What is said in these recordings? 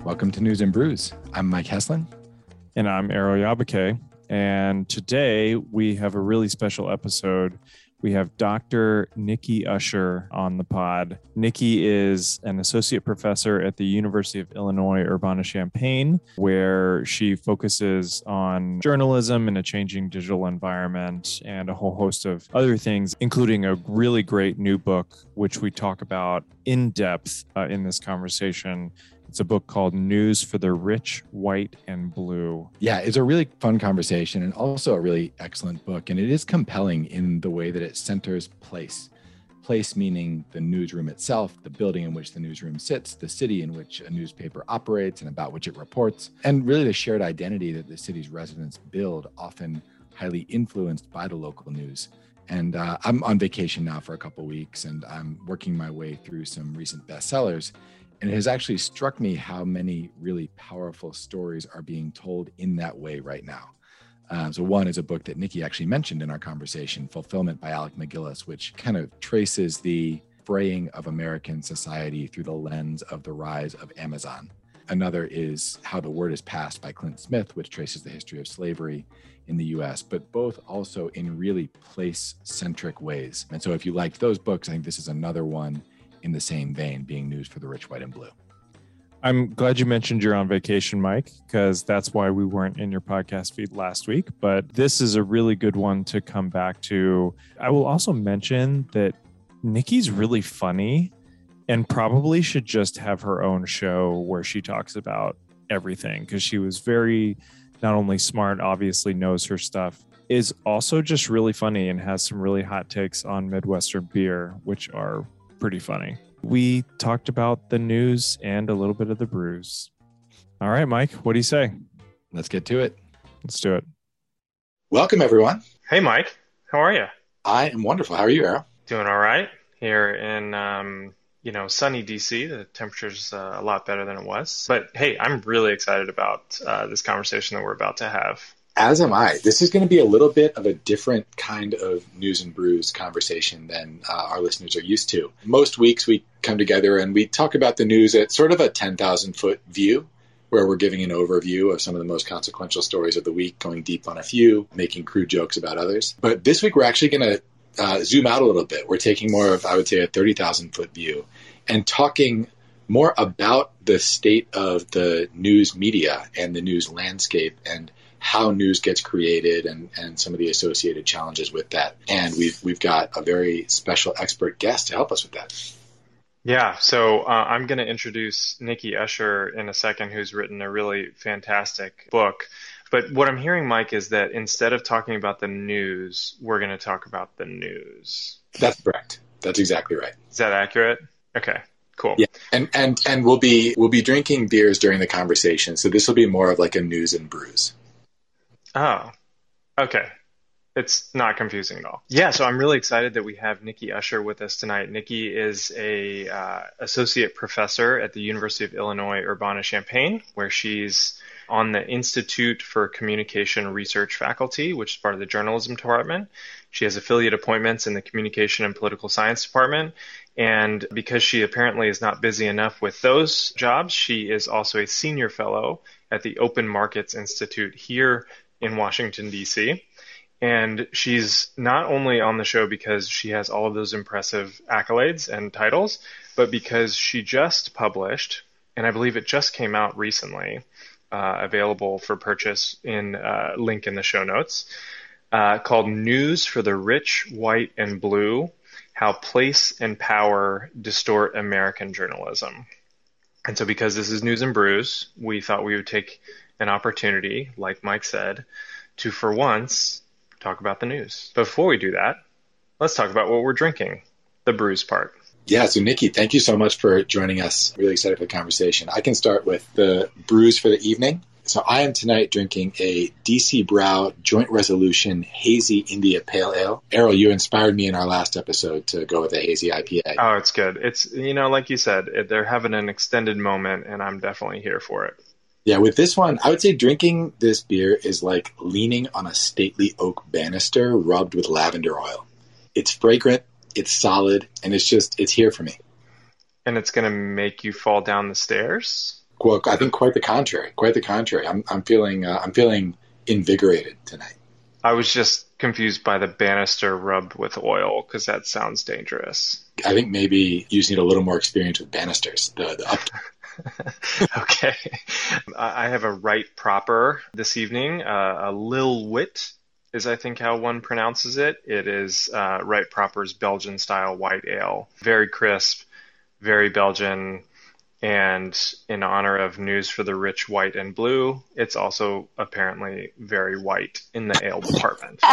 Welcome to News and Brews. I'm Mike Heslin. And I'm Aro Yabake. And today we have a really special episode. We have Dr. Nikki Usher on the pod. Nikki is an associate professor at the University of Illinois Urbana-Champaign, where she focuses on journalism in a changing digital environment and a whole host of other things, including a really great new book, which we talk about in depth in this conversation. It's a book called News for the Rich, White, and Blue. Yeah, it's a really fun conversation and also a really excellent book. And it is compelling in the way that it centers place. Place meaning the newsroom itself, the building in which the newsroom sits, the city in which a newspaper operates and about which it reports, and really the shared identity that the city's residents build, often highly influenced by the local news. And I'm on vacation now for a couple of weeks, and I'm working my way through some recent bestsellers. And it has actually struck me how many really powerful stories are being told in that way right now. So one is a book that Nikki actually mentioned in our conversation, Fulfillment by Alec MacGillis, which kind of traces the fraying of American society through the lens of the rise of Amazon. Another is How the Word is Passed by Clint Smith, which traces the history of slavery in the US, but both also in really place-centric ways. And so if you liked those books, I think this is another one in the same vein, being News for the Rich, White, and Blue. I'm glad you mentioned you're on vacation, Mike, because that's why we weren't in your podcast feed last week. But this is a really good one to come back to. I will also mention that Nikki's really funny and probably should just have her own show where she talks about everything, because she was very, not only smart, obviously knows her stuff, is also just really funny and has some really hot takes on Midwestern beer, which are pretty funny. We talked about the news and a little bit of the brews. All right, Mike, what do you say? Let's get to it. Let's do it. Welcome, everyone. Hey, Mike. How are you? I am wonderful. How are you, Aro? Doing all right here in, sunny DC. The temperature's a lot better than it was. But hey, I'm really excited about this conversation that we're about to have. As am I. This is going to be a little bit of a different kind of news and brews conversation than our listeners are used to. Most weeks we come together and we talk about the news at sort of a 10,000-foot view, where we're giving an overview of some of the most consequential stories of the week, going deep on a few, making crude jokes about others. But this week we're actually going to zoom out a little bit. We're taking more of, I would say, a 30,000-foot view and talking more about the state of the news media and the news landscape and how news gets created and some of the associated challenges with that. And we've got a very special expert guest to help us with that. Yeah, so I'm going to introduce Nikki Usher in a second, who's written a really fantastic book. But what I'm hearing, Mike, is that instead of talking about the news, we're going to talk about the news. That's correct. That's exactly right. Is that accurate? Okay. Cool. Yeah, and we'll be drinking beers during the conversation, so this will be more of like a news and brews. Oh, okay. It's not confusing at all. Yeah, so I'm really excited that we have Nikki Usher with us tonight. Nikki is a associate professor at the University of Illinois Urbana-Champaign, where she's on the Institute for Communication Research faculty, which is part of the journalism department. She has affiliate appointments in the Communication and Political Science department. And because she apparently is not busy enough with those jobs, she is also a senior fellow at the Open Markets Institute here in Washington, D.C. And she's not only on the show because she has all of those impressive accolades and titles, but because she just published, and I believe it just came out recently, available for purchase in link in the show notes, called News for the Rich, White, and Blue, How Place and Power Distort American Journalism. And so because this is News and Brews, we thought we would take an opportunity, like Mike said, to, for once, talk about the news. But before we do that, let's talk about what we're drinking, the brews part. Yeah, so Nikki, thank you so much for joining us. Really excited for the conversation. I can start with the brews for the evening. So I am tonight drinking a DC Brau Joint Resolution Hazy India Pale Ale. Errol, you inspired me in our last episode to go with a hazy IPA. Oh, it's good. It's, like you said, they're having an extended moment, and I'm definitely here for it. Yeah, with this one, I would say drinking this beer is like leaning on a stately oak banister rubbed with lavender oil. It's fragrant, it's solid, and it's here for me. And it's going to make you fall down the stairs? Well, I think quite the contrary. Quite the contrary. I'm feeling invigorated tonight. I was just confused by the banister rubbed with oil because that sounds dangerous. I think maybe you just need a little more experience with banisters. The up. Okay. I have a right proper this evening. A Lil Wit is, I think, how one pronounces it. It is Right Proper's Belgian style white ale. Very crisp, very Belgian. And in honor of News for the Rich, White, and Blue, it's also apparently very white in the ale department.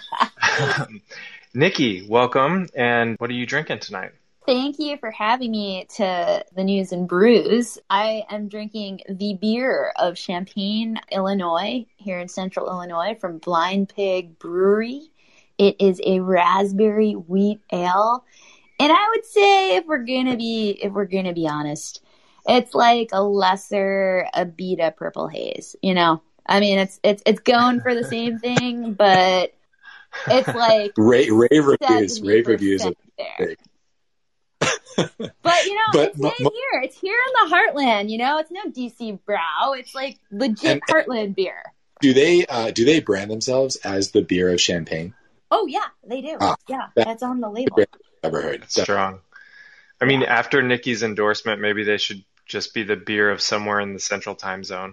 Nikki, welcome. And what are you drinking tonight? Thank you for having me to the News and Brews. I am drinking the beer of Champaign, Illinois, here in Central Illinois from Blind Pig Brewery. It is a raspberry wheat ale. And I would say if we're gonna be honest, it's like a lesser Abita Purple Haze, you know? I mean, it's going for the same thing, but it's like rave reviews of there. But, you know, it's made here. It's here in the heartland, you know? It's no DC Brow. It's like legit heartland beer. Do they brand themselves as the beer of Champaign? Oh, yeah, they do. That's on the label. Ever heard. It's strong. I mean, after Nikki's endorsement, maybe they should just be the beer of somewhere in the Central Time Zone.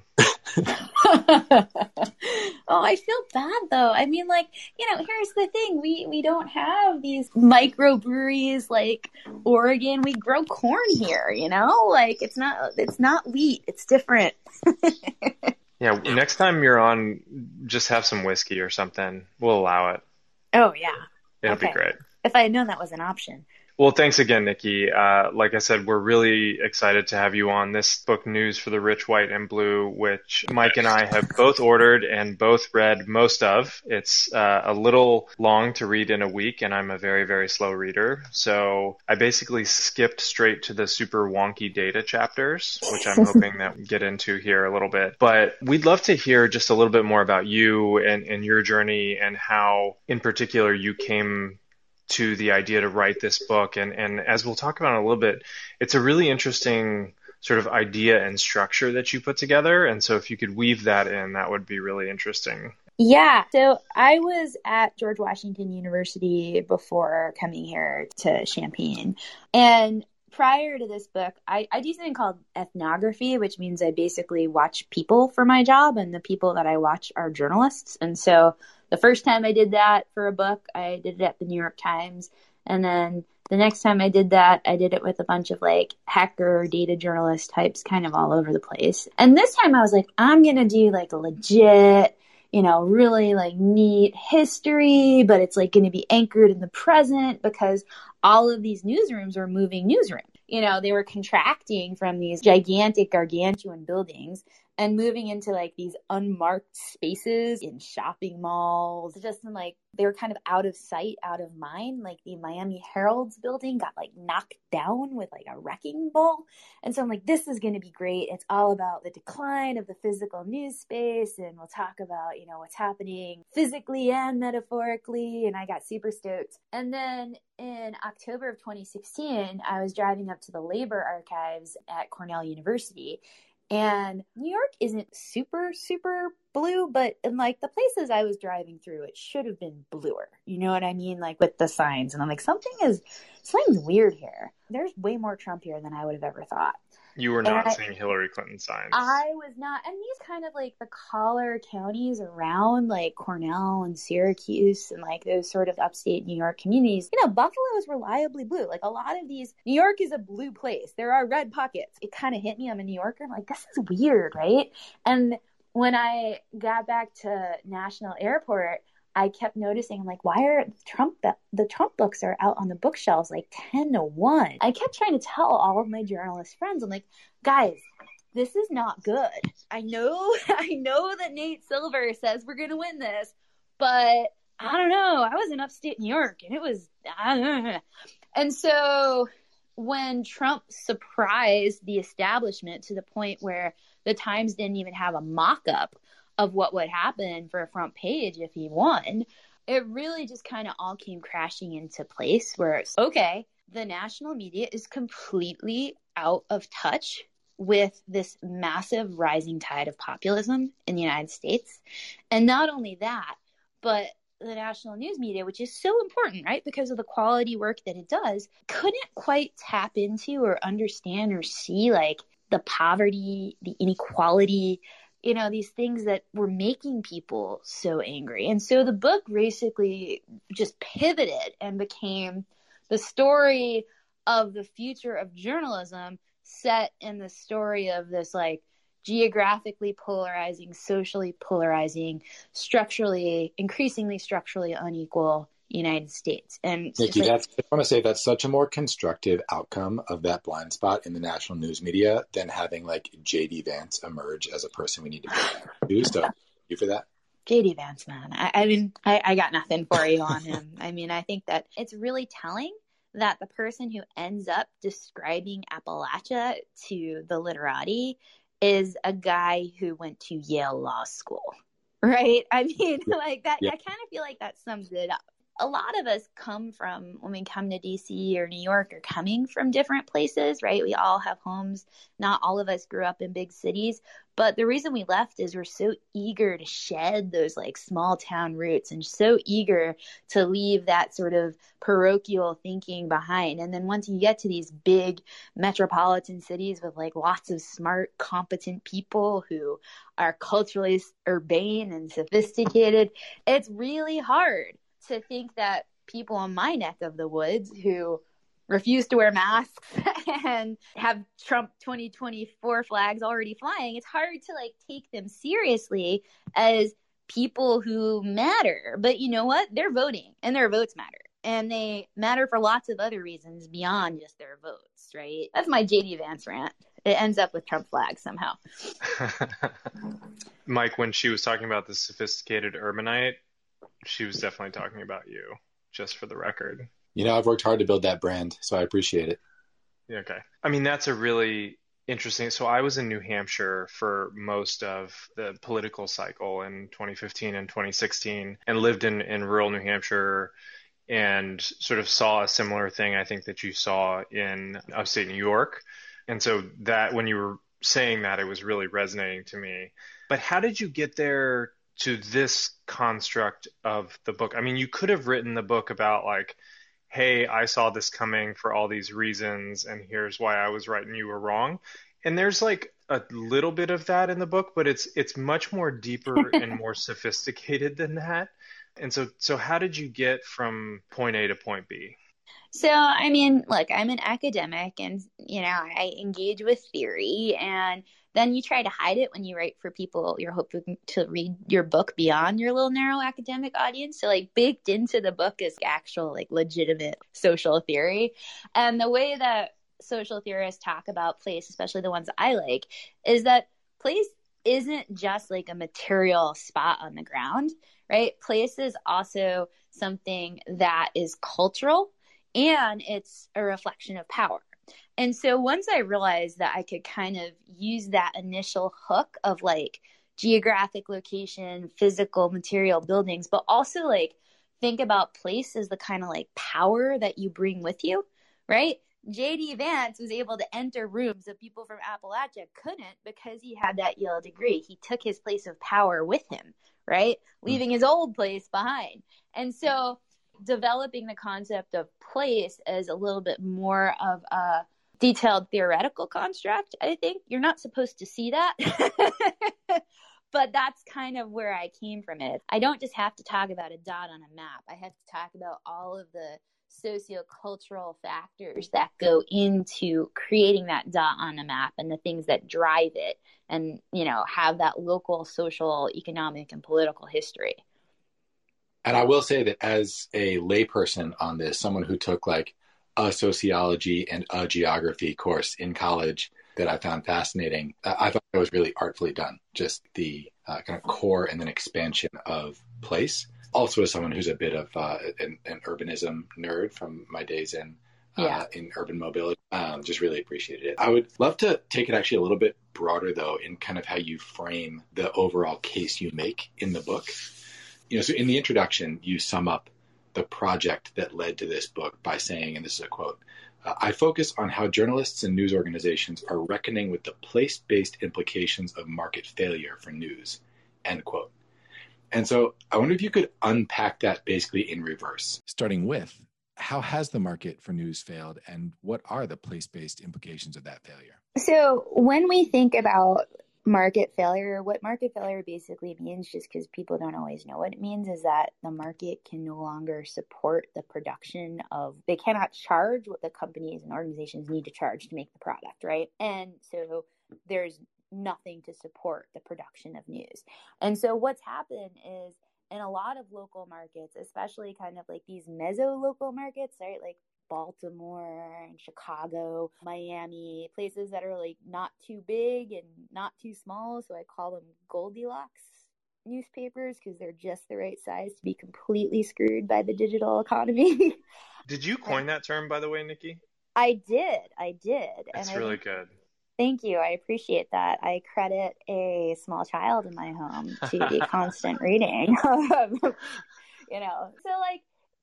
Oh, I feel bad though. I mean, like, you know, here's the thing. We don't have these microbreweries like Oregon. We grow corn here, you know? Like it's not wheat. It's different. Yeah, next time you're on, just have some whiskey or something. We'll allow it. Oh, yeah. It'll be great. If I had known that was an option. Well, thanks again, Nikki. Like I said, we're really excited to have you on this book, News for the Rich, White, and Blue, which Mike and I have both ordered and both read most of. It's a little long to read in a week, and I'm a very, very slow reader. So I basically skipped straight to the super wonky data chapters, which I'm hoping that we get into here a little bit. But we'd love to hear just a little bit more about you and your journey and how, in particular, you came to the idea to write this book. And as we'll talk about in a little bit, it's a really interesting sort of idea and structure that you put together. And so if you could weave that in, that would be really interesting. Yeah. So I was at George Washington University before coming here to Champaign. And prior to this book, I do something called ethnography, which means I basically watch people for my job, and the people that I watch are journalists. And so the first time I did that for a book, I did it at the New York Times. And then the next time I did that, I did it with a bunch of like hacker data journalist types kind of all over the place. And this time I was like, I'm going to do like a legit, you know, really like neat history, but it's like going to be anchored in the present because all of these newsrooms are moving newsrooms. You know, they were contracting from these gigantic gargantuan buildings and moving into like these unmarked spaces in shopping malls, just in like, they were kind of out of sight, out of mind. Like the Miami Herald's building got like knocked down with like a wrecking ball. And so I'm like, this is going to be great. It's all about the decline of the physical news space. And we'll talk about, you know, what's happening physically and metaphorically. And I got super stoked. And then in October of 2016, I was driving up to the labor archives at Cornell University. And New York isn't super, super blue, but in like the places I was driving through, it should have been bluer. You know what I mean? Like with the signs. And I'm like, something's weird here. There's way more Trump here than I would have ever thought. You were not seeing Hillary Clinton signs. I was not. And these kind of like the collar counties around like Cornell and Syracuse and like those sort of upstate New York communities, you know, Buffalo is reliably blue. Like a lot of these, New York is a blue place. There are red pockets. It kind of hit me. I'm a New Yorker. I'm like, this is weird, right? And when I got back to National Airport, I kept noticing, I'm like, why are the Trump books are out on the bookshelves like 10-1. I kept trying to tell all of my journalist friends, I'm like, guys, this is not good. I know that Nate Silver says we're going to win this, but I don't know. I was in upstate New York and it was, I don't know. And so when Trump surprised the establishment to the point where the Times didn't even have a mock-up of what would happen for a front page if he won, it really just kind of all came crashing into place where it's, okay, the national media is completely out of touch with this massive rising tide of populism in the United States. And not only that, but the national news media, which is so important, right, because of the quality work that it does, couldn't quite tap into or understand or see like the poverty, the inequality, you know, these things that were making people so angry. And so the book basically just pivoted and became the story of the future of journalism set in the story of this like geographically polarizing, socially polarizing, increasingly structurally unequal United States. And Nikki, I want to say that's such a more constructive outcome of that blind spot in the national news media than having like JD Vance emerge as a person we need to do. So thank you for that. JD Vance, man. I mean, I got nothing for you on him. I mean, I think that it's really telling that the person who ends up describing Appalachia to the literati is a guy who went to Yale Law School, right? I mean, like that, I kind of feel like that sums it up. A lot of us when we come to DC or New York, are coming from different places, right? We all have homes. Not all of us grew up in big cities. But the reason we left is we're so eager to shed those like small town roots and so eager to leave that sort of parochial thinking behind. And then once you get to these big metropolitan cities with like lots of smart, competent people who are culturally urbane and sophisticated, it's really hard to think that people in my neck of the woods who refuse to wear masks and have Trump 2024 flags already flying, it's hard to like take them seriously as people who matter. But you know what? They're voting and their votes matter. And they matter for lots of other reasons beyond just their votes, right? That's my JD Vance rant. It ends up with Trump flags somehow. Mike, when she was talking about the sophisticated urbanite, she was definitely talking about you, just for the record. You know, I've worked hard to build that brand, so I appreciate it. Okay. I mean, that's a really interesting. So I was in New Hampshire for most of the political cycle in 2015 and 2016 and lived in rural New Hampshire and sort of saw a similar thing, I think, that you saw in upstate New York. And so that when you were saying that, it was really resonating to me. But how did you get there to this construct of the book? I mean, you could have written the book about like, hey, I saw this coming for all these reasons, and here's why I was right and you were wrong. And there's like a little bit of that in the book, but it's much more deeper and more sophisticated than that. And so how did you get from point A to point B? So, I mean, look, I'm an academic and, you know, I engage with theory, and then you try to hide it when you write for people you're hoping to read your book beyond your little narrow academic audience. So like baked into the book is actual like legitimate social theory. And the way that social theorists talk about place, especially the ones I like, is that place isn't just like a material spot on the ground, right? Place is also something that is cultural and it's a reflection of power. And so once I realized that I could kind of use that initial hook of like geographic location, physical material buildings, but also like think about place as the kind of like power that you bring with you, right? JD Vance was able to enter rooms that people from Appalachia couldn't because he had that Yale degree. He took his place of power with him, right? Leaving his old place behind. And so developing the concept of place as a little bit more of a detailed theoretical construct, I think you're not supposed to see that. But that's kind of where I came from it. I don't just have to talk about a dot on a map. I have to talk about all of the sociocultural factors that go into creating that dot on a map and the things that drive it and, you know, have that local social, economic, and political history. And I will say that as a layperson on this, someone who took like a sociology and a geography course in college that I found fascinating, I thought it was really artfully done. Just the kind of core and then expansion of place. Also as someone who's a bit of an urbanism nerd from my days in urban mobility, just really appreciated it. I would love to take it actually a little bit broader though in kind of how you frame the overall case you make in the book. You know, so in the introduction, you sum up the project that led to this book by saying, and this is a quote, I focus on how journalists and news organizations are reckoning with the place-based implications of market failure for news, end quote. And so I wonder if you could unpack that basically in reverse. Starting with, how has the market for news failed, and what are the place-based implications of that failure? So when we think about market failure, what market failure basically means, just because people don't always know what it means, is that the market can no longer support the production of, they cannot charge what the companies and organizations need to charge to make the product, right? And so there's nothing to support the production of news. And so what's happened is, in a lot of local markets, especially kind of like these meso local markets, right? Like Baltimore and Chicago, Miami, places that are like not too big and not too small. So I call them Goldilocks newspapers because they're just the right size to be completely screwed by the digital economy. Did you coin that term, by the way, Nikki? I did. It's And really good. Thank you. I appreciate that. I credit a small child in my home to the constant reading. So like,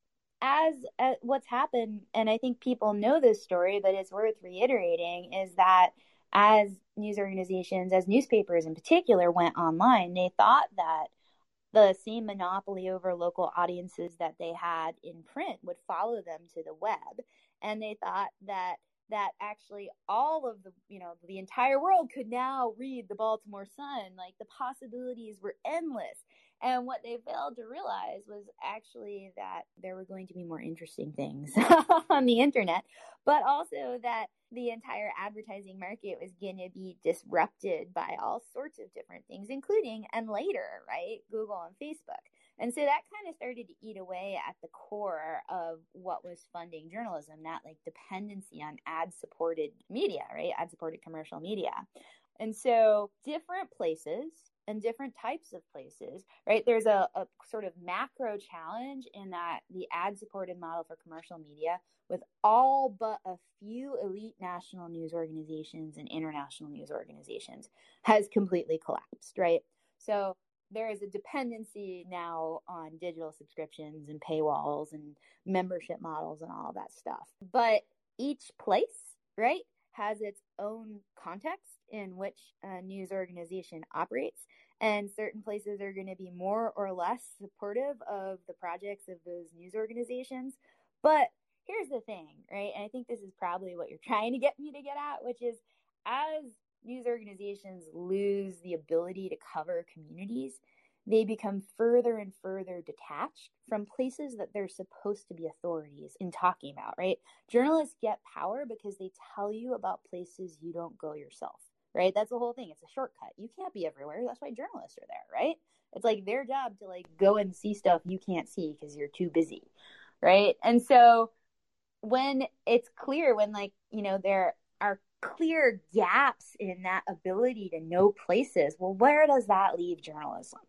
as what's happened, and I think people know this story, but it's worth reiterating, is that as news organizations, as newspapers in particular, went online, they thought that the same monopoly over local audiences that they had in print would follow them to the web. And they thought that actually all of the entire world could now read the Baltimore Sun. Like, the possibilities were endless. And what they failed to realize was actually that there were going to be more interesting things on the internet, but also that the entire advertising market was going to be disrupted by all sorts of different things, including, and later, right, Google and Facebook. And so that kind of started to eat away at the core of what was funding journalism, that like dependency on ad-supported media, right? Ad-supported commercial media. And so different places and different types of places, right? There's a sort of macro challenge in that the ad-supported model for commercial media, with all but a few elite national news organizations and international news organizations, has completely collapsed, right? So there is a dependency now on digital subscriptions and paywalls and membership models and all of that stuff. But each place, right, has its own context in which a news organization operates. And certain places are going to be more or less supportive of the projects of those news organizations. But here's the thing, right? And I think this is probably what you're trying to get me to get at, which is, as news organizations lose the ability to cover communities, they become further and further detached from places that they're supposed to be authorities in talking about, right? Journalists get power because they tell you about places you don't go yourself, right? That's the whole thing. It's a shortcut. You can't be everywhere. That's why journalists are there, right? It's like their job to like go and see stuff you can't see because you're too busy, right? And so when it's clear, when there are clear gaps in that ability to know places, well, where does that leave journalism?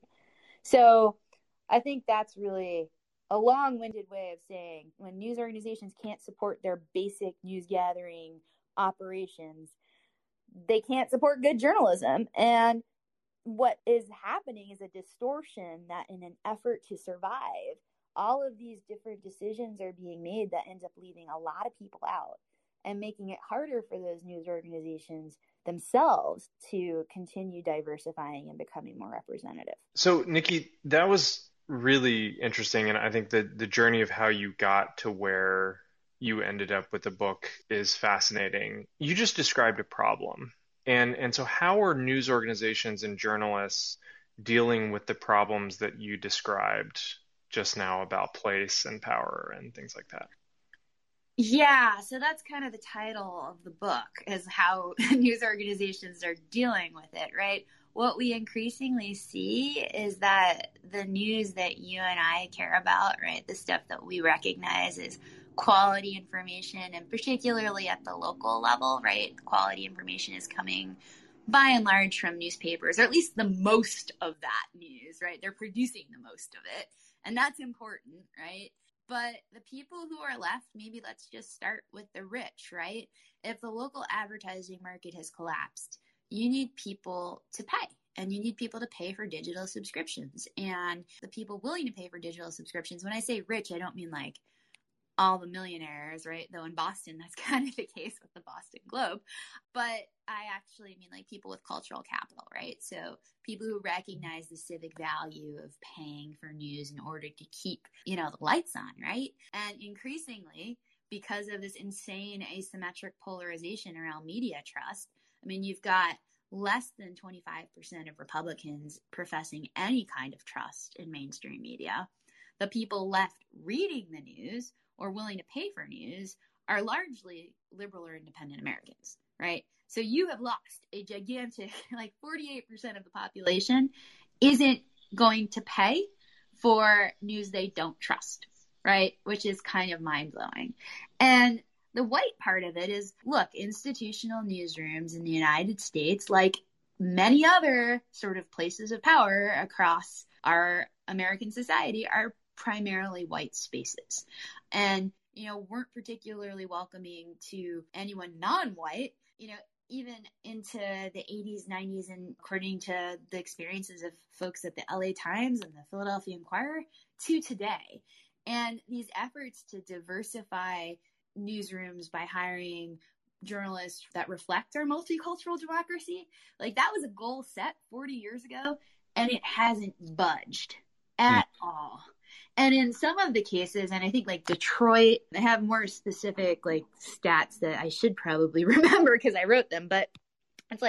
So I think that's really a long-winded way of saying, when news organizations can't support their basic news gathering operations, they can't support good journalism. And what is happening is a distortion that, in an effort to survive, all of these different decisions are being made that end up leaving a lot of people out and making it harder for those news organizations themselves to continue diversifying and becoming more representative. So, Nikki, that was really interesting. And I think that the journey of how you got to where you ended up with the book is fascinating. You just described a problem. And so how are news organizations and journalists dealing with the problems that you described just now about place and power and things like that? Yeah, so that's kind of the title of the book, is how news organizations are dealing with it, right? What we increasingly see is that the news that you and I care about, right, the stuff that we recognize as quality information, and particularly at the local level, right, quality information is coming by and large from newspapers, or at least the most of that news, right? They're producing the most of it, and that's important, right? But the people who are left, maybe let's just start with the rich, right? If the local advertising market has collapsed, you need people to pay, and you need people to pay for digital subscriptions. And the people willing to pay for digital subscriptions, when I say rich, I don't mean like all the millionaires, right? Though in Boston, that's kind of the case with the Boston Globe. But I actually mean like people with cultural capital, right? So people who recognize the civic value of paying for news in order to keep, the lights on, right? And increasingly, because of this insane asymmetric polarization around media trust, I mean, you've got less than 25% of Republicans professing any kind of trust in mainstream media. The people left reading the news or willing to pay for news are largely liberal or independent Americans, right? So you have lost a gigantic, 48% of the population isn't going to pay for news they don't trust, right? Which is kind of mind-blowing. And the white part of it is, look, institutional newsrooms in the United States, like many other sort of places of power across our American society, are primarily white spaces and, weren't particularly welcoming to anyone non-white, even into the 80s, 90s, and according to the experiences of folks at the LA Times and the Philadelphia Inquirer to today. And these efforts to diversify newsrooms by hiring journalists that reflect our multicultural democracy, that was a goal set 40 years ago, and it hasn't budged at all. And in some of the cases, and I think Detroit, I have more specific stats that I should probably remember because I wrote them, but it's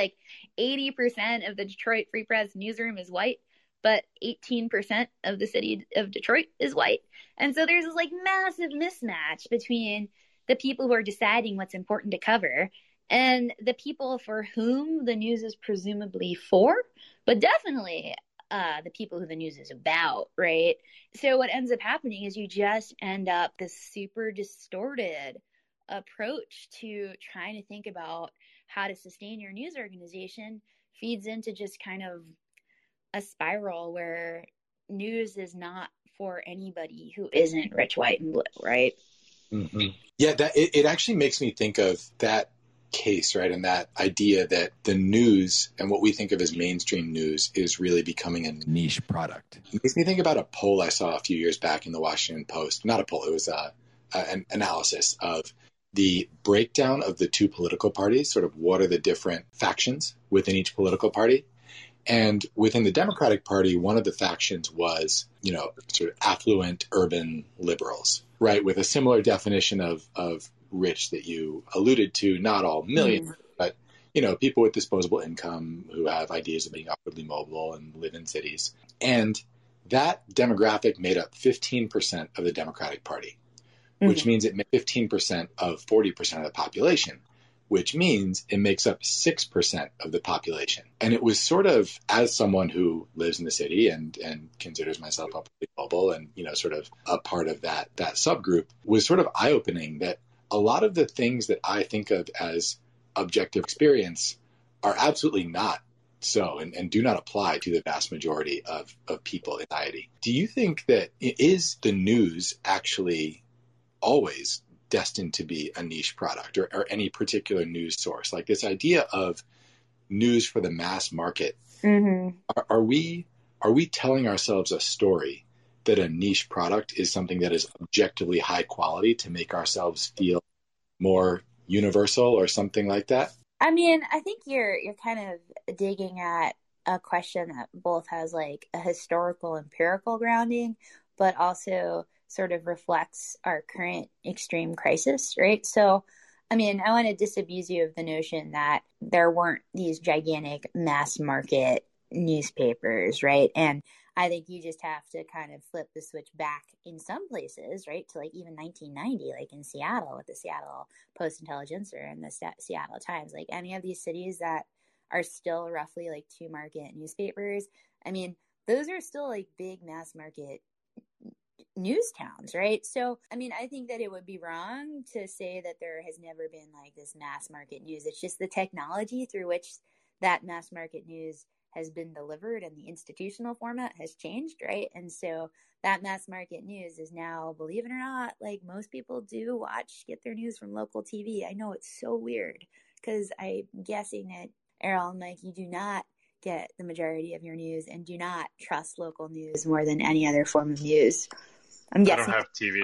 80% of the Detroit Free Press newsroom is white, but 18% of the city of Detroit is white. And so there's this massive mismatch between the people who are deciding what's important to cover and the people for whom the news is presumably for, but definitely the people who the news is about, right? So what ends up happening is you just end up this super distorted approach to trying to think about how to sustain your news organization feeds into just kind of a spiral where news is not for anybody who isn't rich, white, and blue, right? Mm-hmm. Yeah, it actually makes me think of that case, right? And that idea that the news and what we think of as mainstream news is really becoming a niche product. It makes me think about a poll I saw a few years back in the Washington Post. Not a poll, it was an analysis of the breakdown of the two political parties, sort of what are the different factions within each political party. And within the Democratic Party, one of the factions was, sort of affluent urban liberals, right? With a similar definition of rich that you alluded to, not all millionaires, but, people with disposable income who have ideas of being upwardly mobile and live in cities. And that demographic made up 15% of the Democratic Party, which means it made 15% of 40% of the population, which means it makes up 6% of the population. And it was sort of, as someone who lives in the city and considers myself upwardly mobile and, sort of a part of that subgroup, was sort of eye-opening that a lot of the things that I think of as objective experience are absolutely not so and do not apply to the vast majority of people in society. Do you think that is the news actually always destined to be a niche product or any particular news source? Like this idea of news for the mass market, are we telling ourselves a story that a niche product is something that is objectively high quality to make ourselves feel more universal or something like that? I mean, I think you're kind of digging at a question that both has a historical empirical grounding, but also sort of reflects our current extreme crisis, right? So, I mean, I want to disabuse you of the notion that there weren't these gigantic mass market newspapers, right? And I think you just have to kind of flip the switch back in some places, right, to even 1990, in Seattle with the Seattle Post-Intelligencer and the Seattle Times, any of these cities that are still roughly two market newspapers. I mean, those are still big mass market news towns, right? So, I mean, I think that it would be wrong to say that there has never been this mass market news. It's just the technology through which that mass market news has been delivered and the institutional format has changed, right? And so that mass market news is now, believe it or not, most people do get their news from local TV. I know it's so weird because I'm guessing that, Errol and Mike, you do not get the majority of your news and do not trust local news more than any other form of news. I'm guessing. I don't have TV.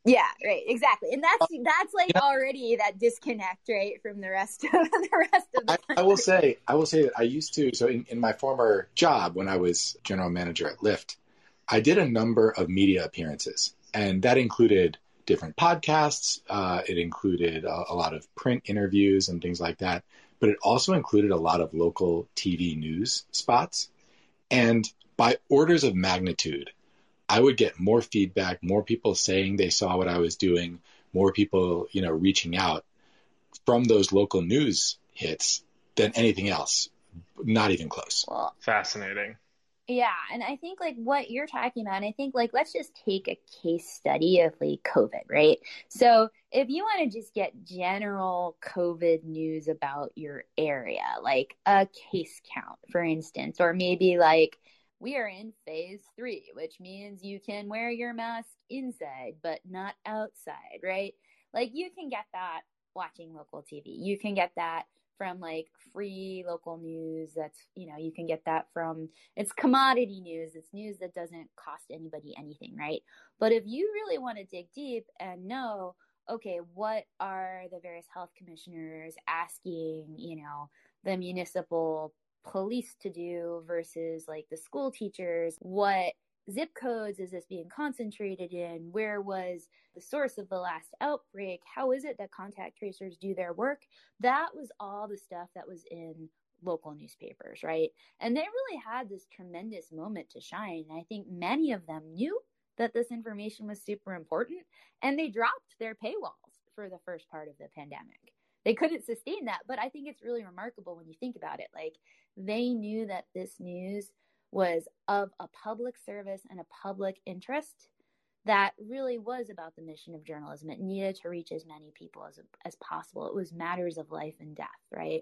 Yeah, right, exactly. And that's like already that disconnect, right, from the rest of the country. I will say that I used to, so in my former job when I was general manager at Lyft, I did a number of media appearances, and that included different podcasts. It included a lot of print interviews and things like that, but it also included a lot of local TV news spots. And by orders of magnitude, I would get more feedback, more people saying they saw what I was doing, more people, reaching out from those local news hits than anything else. Not even close. Well, fascinating. Yeah, and I think like what you're talking about, and I think like let's just take a case study of like COVID, right? So if you want to just get general COVID news about your area, like a case count, for instance, or maybe like we are in phase 3, which means you can wear your mask inside but not outside, right? Like you can get that watching local TV. You can get that from like free local news. That's, you can get that from, it's commodity news. It's news that doesn't cost anybody anything, right? But if you really want to dig deep and know, okay, what are the various health commissioners asking, the municipal police to do versus like the school teachers, what zip codes is this being concentrated in? Where was the source of the last outbreak? How is it that contact tracers do their work? That was all the stuff that was in local newspapers, right? And they really had this tremendous moment to shine. And I think many of them knew that this information was super important, and they dropped their paywalls for the first part of the pandemic. They couldn't sustain that, but I think it's really remarkable when you think about it. Like, they knew that this news was of a public service and a public interest that really was about the mission of journalism. It needed to reach as many people as possible. It was matters of life and death, right?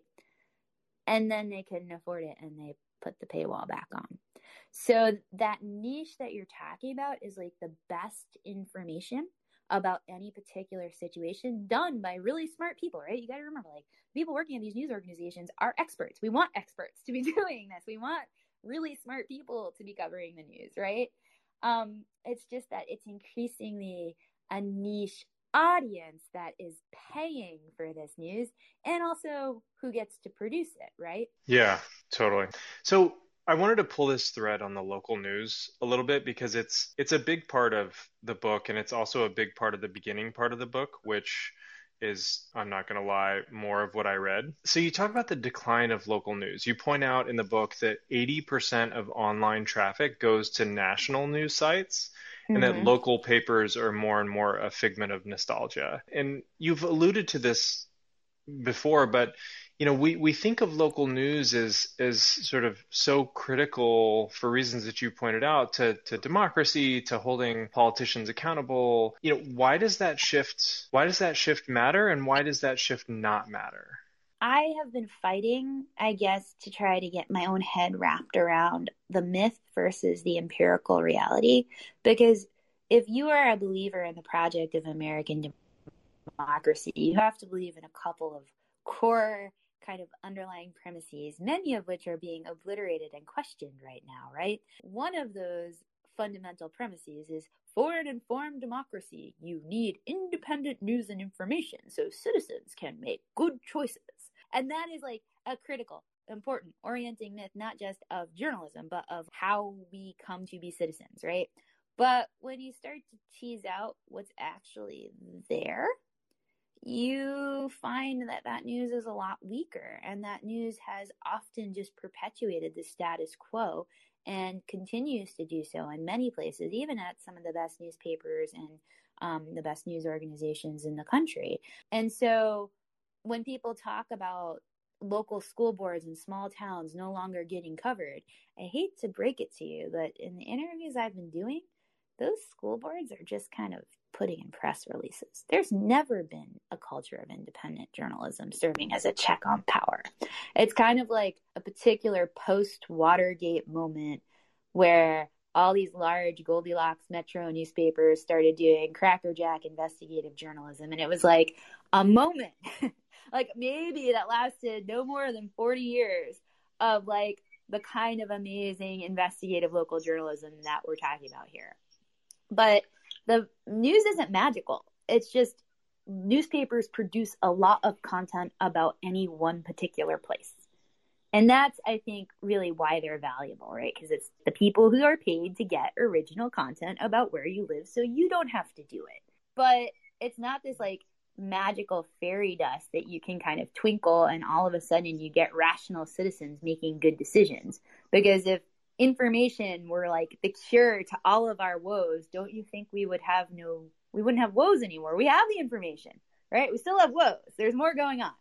And then they couldn't afford it, and they put the paywall back on. So that niche that you're talking about is like the best information about any particular situation done by really smart people, right? You got to remember, like, people working in these news organizations are experts. We want experts to be doing this. We want really smart people to be covering the news, right? It's just that it's increasingly a niche audience that is paying for this news, and also who gets to produce it, right? Yeah, totally. So I wanted to pull this thread on the local news a little bit because it's a big part of the book, and it's also a big part of the beginning part of the book, which is, I'm not going to lie, more of what I read. So you talk about the decline of local news. You point out in the book that 80% of online traffic goes to national news sites, and that local papers are more and more a figment of nostalgia. And you've alluded to this before, but we think of local news as sort of so critical for reasons that you pointed out to democracy, to holding politicians accountable. Why does that shift matter, and why does that shift not matter? I have been fighting, I guess, to try to get my own head wrapped around the myth versus the empirical reality. Because if you are a believer in the project of American democracy, you have to believe in a couple of core kind of underlying premises, many of which are being obliterated and questioned right now, right? One of those fundamental premises is, for an informed democracy, you need independent news and information so citizens can make good choices. And that is like a critical, important, orienting myth, not just of journalism, but of how we come to be citizens, right? But when you start to tease out what's actually there, you find that news is a lot weaker, and that news has often just perpetuated the status quo and continues to do so in many places, even at some of the best newspapers and the best news organizations in the country. And so when people talk about local school boards in small towns no longer getting covered, I hate to break it to you, but in the interviews I've been doing, those school boards are just kind of putting in press releases. There's never been a culture of independent journalism serving as a check on power. It's kind of like a particular post-Watergate moment where all these large Goldilocks Metro newspapers started doing crackerjack investigative journalism. And it was like a moment, like maybe that lasted no more than 40 years of like the kind of amazing investigative local journalism that we're talking about here. But the news isn't magical. It's just newspapers produce a lot of content about any one particular place. And that's, I think, really why they're valuable, right? Because it's the people who are paid to get original content about where you live, so you don't have to do it. But it's not this like magical fairy dust that you can kind of twinkle and all of a sudden you get rational citizens making good decisions. Because if information were like the cure to all of our woes, don't you think we wouldn't have woes anymore? We have the information, right? We still have woes. There's more going on.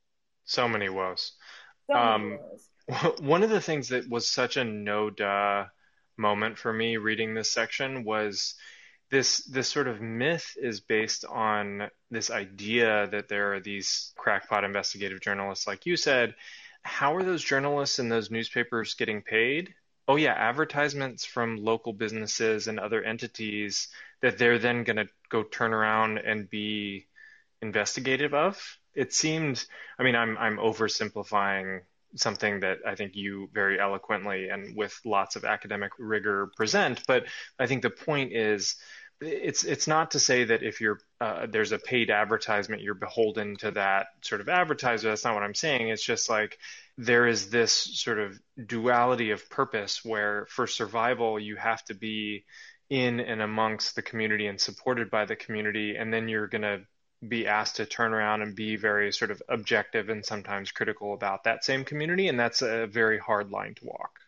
So many woes. Woes. One of the things that was such a no-duh moment for me reading this section was this sort of myth is based on this idea that there are these crackpot investigative journalists, like you said. How are those journalists and those newspapers getting paid? Oh yeah, advertisements from local businesses and other entities that they're then going to go turn around and be investigative of. It seemed, I mean, I'm oversimplifying something that I think you very eloquently and with lots of academic rigor present, but I think the point is, it's not to say that if you're there's a paid advertisement, you're beholden to that sort of advertiser. That's not what I'm saying. It's just like there is this sort of duality of purpose where for survival, you have to be in and amongst the community and supported by the community, and then you're going to be asked to turn around and be very sort of objective and sometimes critical about that same community. And that's a very hard line to walk.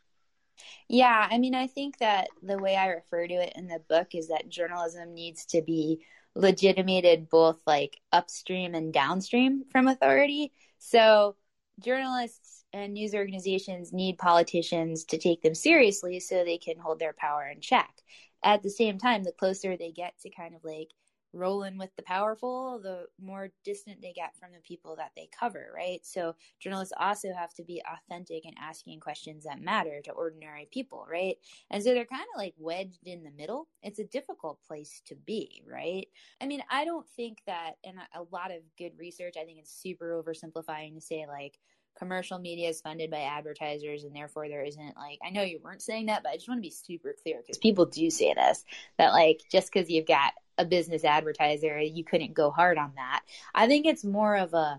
Yeah, I mean, I think that the way I refer to it in the book is that journalism needs to be legitimated both like upstream and downstream from authority. So journalists and news organizations need politicians to take them seriously so they can hold their power in check. At the same time, the closer they get to kind of like rolling with the powerful, the more distant they get from the people that they cover, right? So journalists also have to be authentic and asking questions that matter to ordinary people, right? And so they're kind of like wedged in the middle. It's a difficult place to be, right? I mean, I don't think that, and a lot of good research, I think it's super oversimplifying to say like commercial media is funded by advertisers and therefore there isn't like, I know you weren't saying that, but I just want to be super clear because people do say this, that like just because you've got a business advertiser, you couldn't go hard on that. I think it's more of a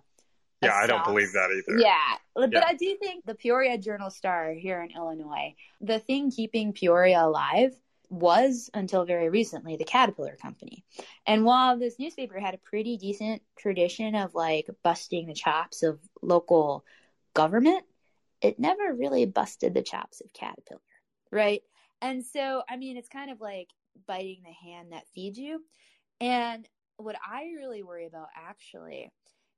I don't believe that either. Yeah. But I do think the Peoria Journal-Star here in Illinois, the thing keeping Peoria alive was, until very recently, the Caterpillar Company. And while this newspaper had a pretty decent tradition of like busting the chops of local government, it never really busted the chops of Caterpillar, right? And so, I mean, it's kind of like biting the hand that feeds you. And what I really worry about actually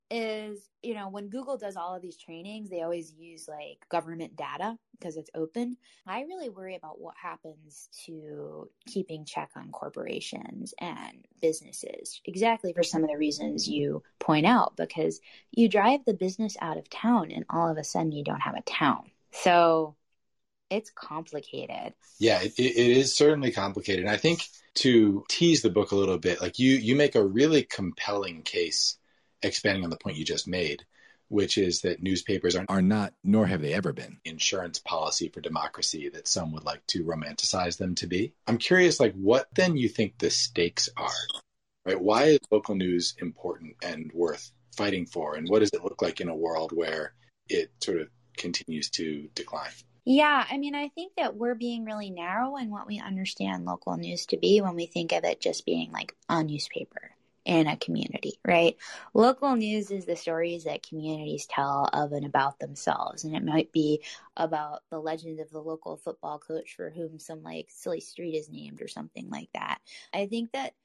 is, you know, when Google does all of these trainings, they always use like government data because it's open. I really worry about what happens to keeping check on corporations and businesses, exactly for some of the reasons you point out, because you drive the business out of town and all of a sudden you don't have a town. So it's complicated. Yeah, it is certainly complicated. And I think to tease the book a little bit, like you make a really compelling case, expanding on the point you just made, which is that newspapers are not, nor have they ever been, insurance policy for democracy that some would like to romanticize them to be. I'm curious, like, what then you think the stakes are, right? Why is local news important and worth fighting for? And what does it look like in a world where it sort of continues to decline? Yeah, I mean, I think that we're being really narrow in what we understand local news to be when we think of it just being like a newspaper in a community, right? Local news is the stories that communities tell of and about themselves. And it might be about the legend of the local football coach for whom some like silly street is named or something like that. I think that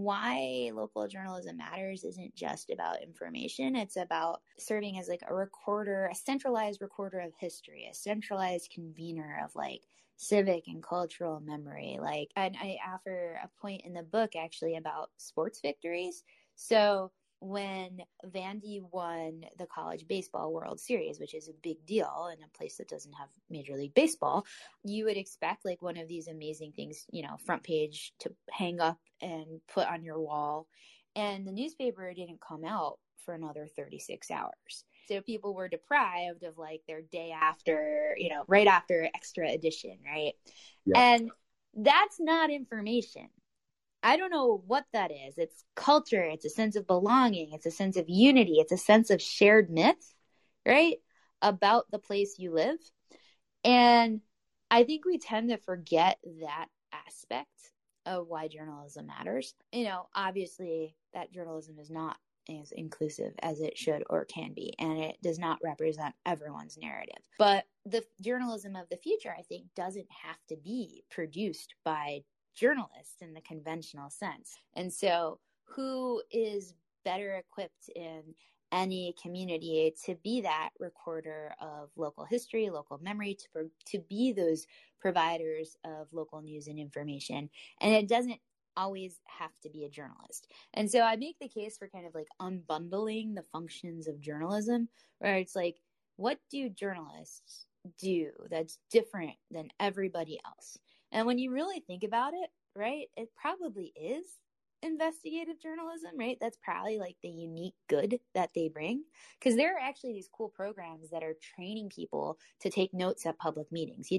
why local journalism matters isn't just about information. It's about serving as like a recorder, a centralized recorder of history, a centralized convener of like civic and cultural memory. Like, and I offer a point in the book actually about sports victories. So when Vandy won the college baseball World Series, which is a big deal in a place that doesn't have Major League Baseball, you would expect like one of these amazing things, you know, front page to hang up and put on your wall. And the newspaper didn't come out for another 36 hours. So people were deprived of like their day after, you know, right after extra edition, right? Yeah. And that's not information. I don't know what that is. It's culture. It's a sense of belonging. It's a sense of unity. It's a sense of shared myth, right? About the place you live. And I think we tend to forget that aspect of why journalism matters. Obviously that journalism is not as inclusive as it should or can be, and it does not represent everyone's narrative. But the journalism of the future, I think, doesn't have to be produced by journalists in the conventional sense. And so who is better equipped in any community to be that recorder of local history, local memory, to be those providers of local news and information? And it doesn't always have to be a journalist. And so I make the case for kind of like unbundling the functions of journalism, where it's like, what do journalists do that's different than everybody else? And when you really think about it, right, it probably is investigative journalism, right? That's probably like the unique good that they bring, because there are actually these cool programs that are training people to take notes at public meetings.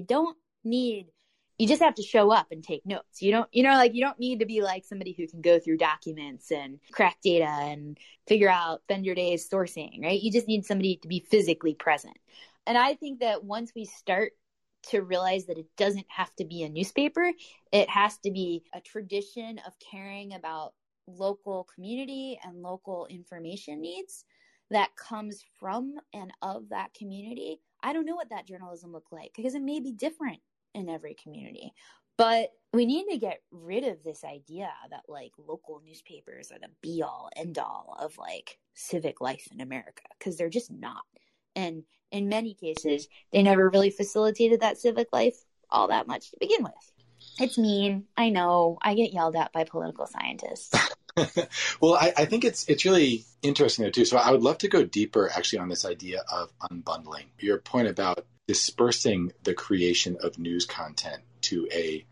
You just have to show up and take notes. You don't need to be like somebody who can go through documents and crack data and figure out spend your days sourcing, right? You just need somebody to be physically present. And I think that once we start to realize that it doesn't have to be a newspaper, it has to be a tradition of caring about local community and local information needs that comes from and of that community. I don't know what that journalism looked like, because it may be different in every community. But we need to get rid of this idea that like local newspapers are the be all end all of like civic life in America, because they're just not. And in many cases, they never really facilitated that civic life all that much to begin with. It's mean. I know. I get yelled at by political scientists. Well, I think it's really interesting though too. So I would love to go deeper actually on this idea of unbundling. Your point about dispersing the creation of news content to a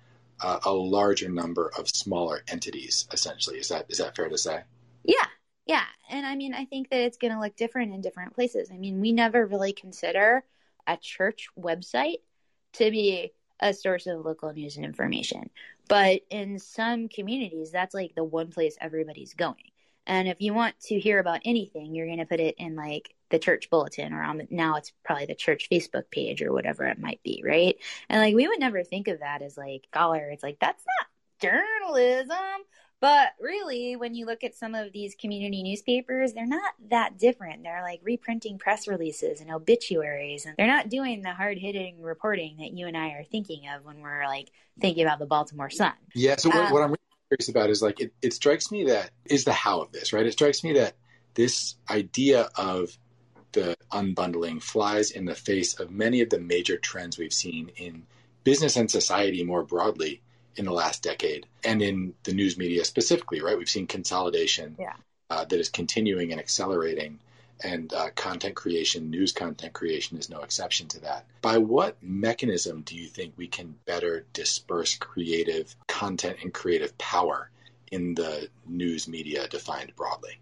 larger number of smaller entities, essentially. Is that fair to say? Yeah. And I mean, I think that it's going to look different in different places. I mean, we never really consider a church website to be a source of local news and information. But in some communities, that's like the one place everybody's going. And if you want to hear about anything, you're going to put it in like the church bulletin, or now it's probably the church Facebook page or whatever it might be, right? And like we would never think of that as like scholar. It's like, that's not journalism. But really, when you look at some of these community newspapers, they're not that different. They're like reprinting press releases and obituaries, and they're not doing the hard-hitting reporting that you and I are thinking of when we're like thinking about the Baltimore Sun. Yeah, so what I'm really curious about is like, it strikes me that is the how of this, right? It strikes me that this idea of the unbundling flies in the face of many of the major trends we've seen in business and society more broadly in the last decade, and in the news media specifically, right? We've seen consolidation that is continuing and accelerating, and content creation, news content creation is no exception to that. By what mechanism do you think we can better disperse creative content and creative power in the news media defined broadly?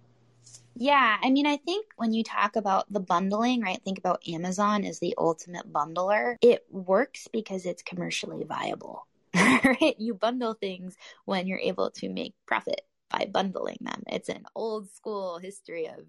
Yeah, I mean, I think when you talk about the bundling, right, think about Amazon as the ultimate bundler. It works because it's commercially viable. Right? You bundle things when you're able to make profit by bundling them. It's an old school history of,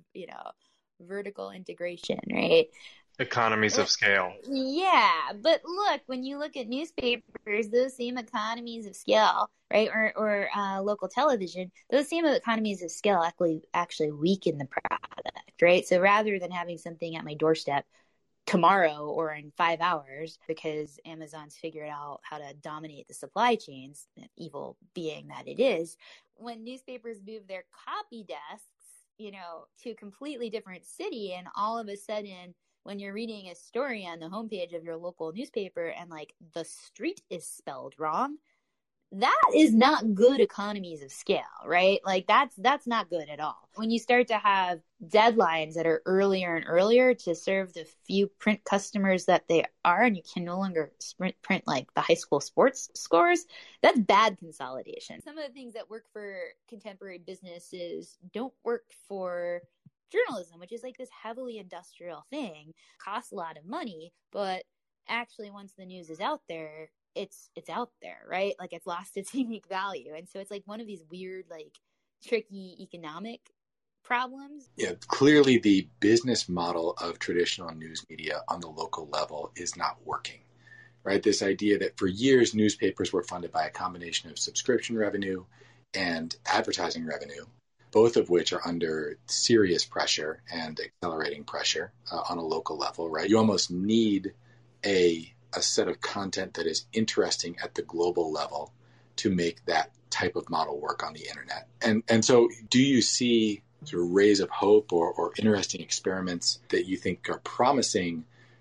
vertical integration, right? Economies of scale. Yeah, but look, when you look at newspapers, those same economies of scale, right, or local television, those same economies of scale actually weaken the product, right? So rather than having something at my doorstep tomorrow or in 5 hours, because Amazon's figured out how to dominate the supply chains, evil being that it is, when newspapers move their copy desks, to a completely different city, and all of a sudden, when you're reading a story on the homepage of your local newspaper and like the street is spelled wrong, that is not good economies of scale, right? Like that's not good at all. When you start to have deadlines that are earlier and earlier to serve the few print customers that they are, and you can no longer print like the high school sports scores, that's bad consolidation. Some of the things that work for contemporary businesses don't work for journalism, which is like this heavily industrial thing, costs a lot of money, but actually once the news is out there, it's out there, right? Like it's lost its unique value. And so it's like one of these weird, like tricky economic problems. Yeah, clearly the business model of traditional news media on the local level is not working, right? This idea that for years newspapers were funded by a combination of subscription revenue and advertising revenue, both of which are under serious pressure and accelerating pressure on a local level, right? You almost need a set of content that is interesting at the global level to make that type of model work on the internet. And so do you see sort of rays of hope or interesting experiments that you think are promising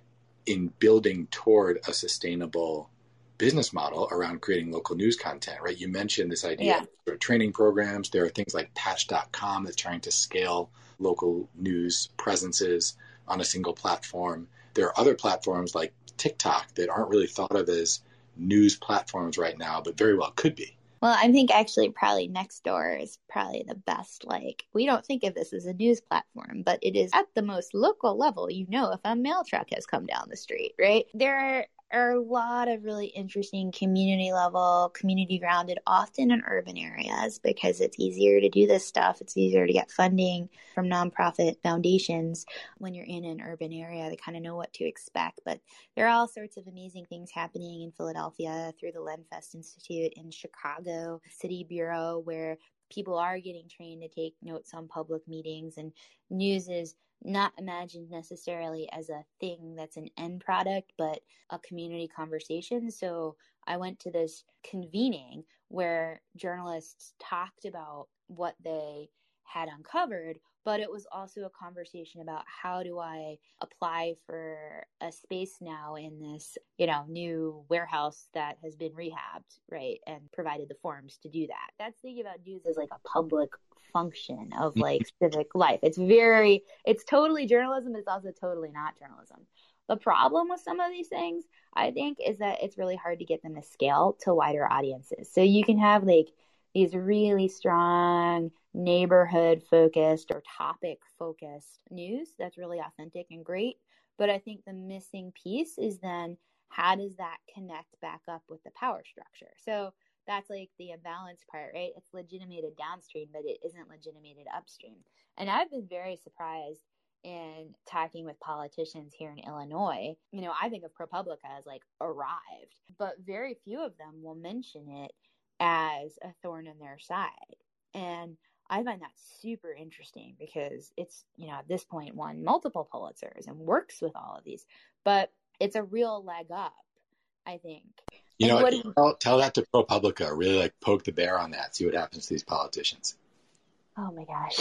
in building toward a sustainable business model around creating local news content, right? You mentioned this idea of sort of training programs. There are things like Patch.com that's trying to scale local news presences on a single platform. There are other platforms like TikTok that aren't really thought of as news platforms right now, but very well could be. Well, I think actually probably Nextdoor is probably the best. Like, we don't think of this as a news platform, but it is at the most local level. You know, if a mail truck has come down the street, right? There are a lot of really interesting community level, community grounded, often in urban areas, because it's easier to do this stuff. It's easier to get funding from nonprofit foundations when you're in an urban area. They kind of know what to expect. But there are all sorts of amazing things happening in Philadelphia through the Lenfest Institute, in Chicago City Bureau, where people are getting trained to take notes on public meetings, and news is not imagined necessarily as a thing that's an end product, but a community conversation. So I went to this convening where journalists talked about what they had uncovered, but it was also a conversation about how do I apply for a space now in this, new warehouse that has been rehabbed, right? And provided the forms to do that. That's thinking about news as like a public function of like civic life. It's totally journalism, but it's also totally not journalism. The problem with some of these things, I think, is that it's really hard to get them to scale to wider audiences. So you can have like these really strong neighborhood focused or topic focused news that's really authentic and great. But I think the missing piece is then how does that connect back up with the power structure? So that's like the imbalance part, right? It's legitimated downstream, but it isn't legitimated upstream. And I've been very surprised in talking with politicians here in Illinois. I think of ProPublica as like arrived, but very few of them will mention it as a thorn in their side. And I find that super interesting because it's, at this point won multiple Pulitzers and works with all of these, but it's a real leg up, I think. Tell that to ProPublica, really like poke the bear on that, see what happens to these politicians. Oh my gosh.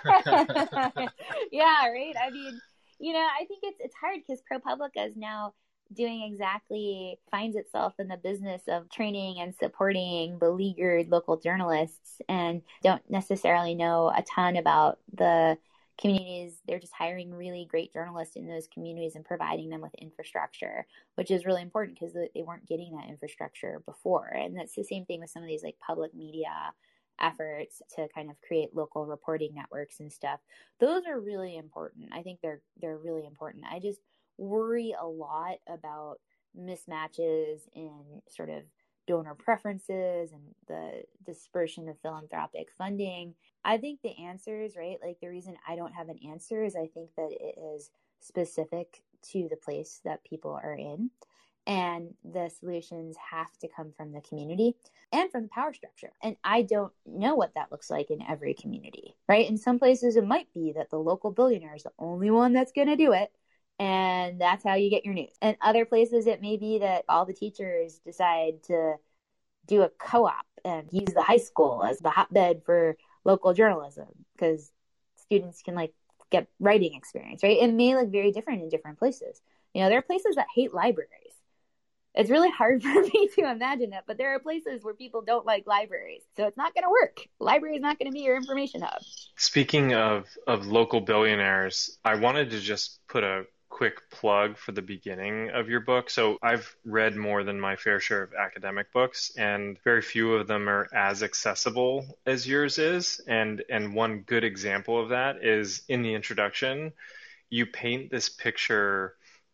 Yeah, right. I mean, I think it's hard because ProPublica is now finds itself in the business of training and supporting beleaguered local journalists and don't necessarily know a ton about the communities. They're just hiring really great journalists in those communities and providing them with infrastructure, which is really important because they weren't getting that infrastructure before. And that's the same thing with some of these like public media efforts to kind of create local reporting networks and stuff. Those are really important. I think they're really important. I just worry a lot about mismatches in sort of donor preferences and the dispersion of philanthropic funding. I think the answers, right? Like the reason I don't have an answer is I think that it is specific to the place that people are in. And the solutions have to come from the community and from the power structure. And I don't know what that looks like in every community, right? In some places, it might be that the local billionaire is the only one that's going to do it. And that's how you get your news. And other places, it may be that all the teachers decide to do a co-op and use the high school as the hotbed for local journalism because students can like get writing experience, right? It may look very different in different places. There are places that hate libraries. It's really hard for me to imagine it, but there are places where people don't like libraries. So it's not going to work. Library is not going to be your information hub. Speaking of local billionaires, I wanted to just put a quick plug for the beginning of your book. So I've read more than my fair share of academic books, and very few of them are as accessible as yours is. And one good example of that is in the introduction, you paint this picture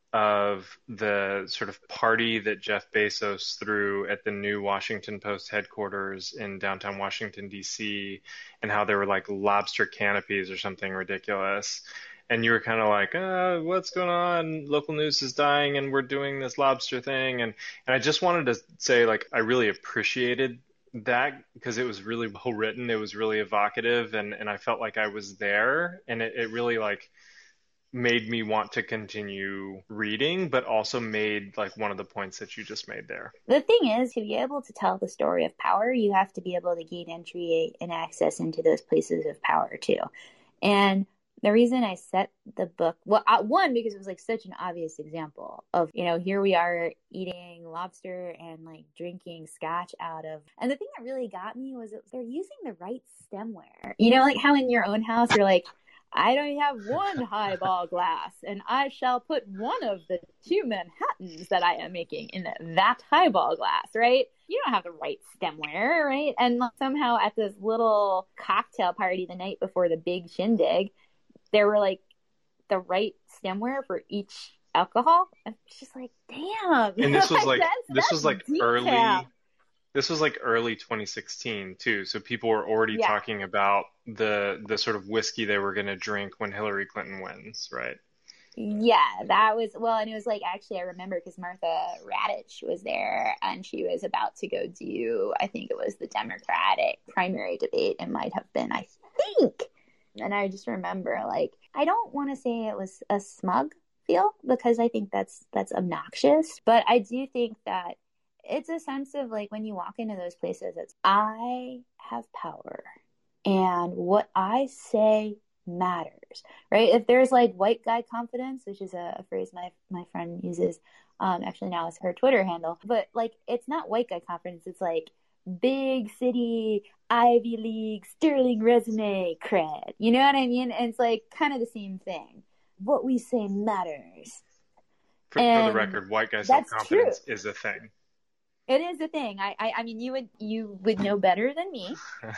of the sort of party that Jeff Bezos threw at the new Washington Post headquarters in downtown Washington, D.C., and how there were like lobster canopies or something ridiculous. And you were kind of like, what's going on? Local news is dying and we're doing this lobster thing. And I just wanted to say, like, I really appreciated that because it was really well written. It was really evocative, and I felt like I was there, and it really like made me want to continue reading, but also made like one of the points that you just made there. The thing is, to be able to tell the story of power, you have to be able to gain entry and access into those places of power too. And the reason I set the book, well, one, because it was like such an obvious example of, here we are eating lobster and like drinking scotch out of, and the thing that really got me was they're using the right stemware. Like how in your own house, you're like, I don't have one highball glass, and I shall put one of the 2 Manhattans that I am making in that highball glass, right? You don't have the right stemware, right? And somehow at this little cocktail party the night before the big shindig, there were like the right stemware for each alcohol. And it's just like, damn. And this was like, detail. This was like early 2016 too. So people were already talking about the sort of whiskey they were going to drink when Hillary Clinton wins, right? Yeah, that was, well, and it was like, actually, I remember because Martha Raddatz was there and she was about to go do, I think it was the Democratic primary debate. It might have been, I think. And I just remember, like, I don't want to say it was a smug feel because I think that's obnoxious, but I do think that it's a sense of like when you walk into those places, it's I have power and what I say matters, right? If there's like white guy confidence, which is a phrase my friend uses, actually now it's her Twitter handle, but like it's not white guy confidence, it's like big city, Ivy League, sterling resume cred. You know what I mean? And it's like kind of the same thing. What we say matters. For the record, white guy self-confidence is a thing. It is a thing. I mean, you would know better than me.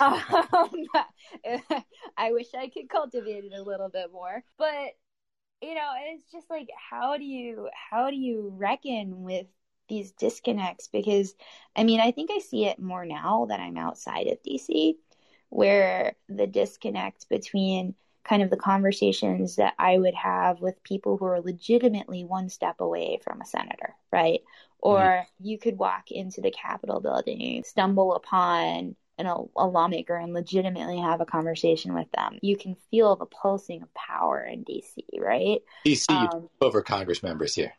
I wish I could cultivate it a little bit more. But it's just like, how do you reckon with these disconnects? Because I mean, I think I see it more now that I'm outside of DC, where the disconnect between kind of the conversations that I would have with people who are legitimately one step away from a senator, right? Or you could walk into the Capitol building, stumble upon a lawmaker and legitimately have a conversation with them. You can feel the pulsing of power in DC, right? DC, over Congress members here.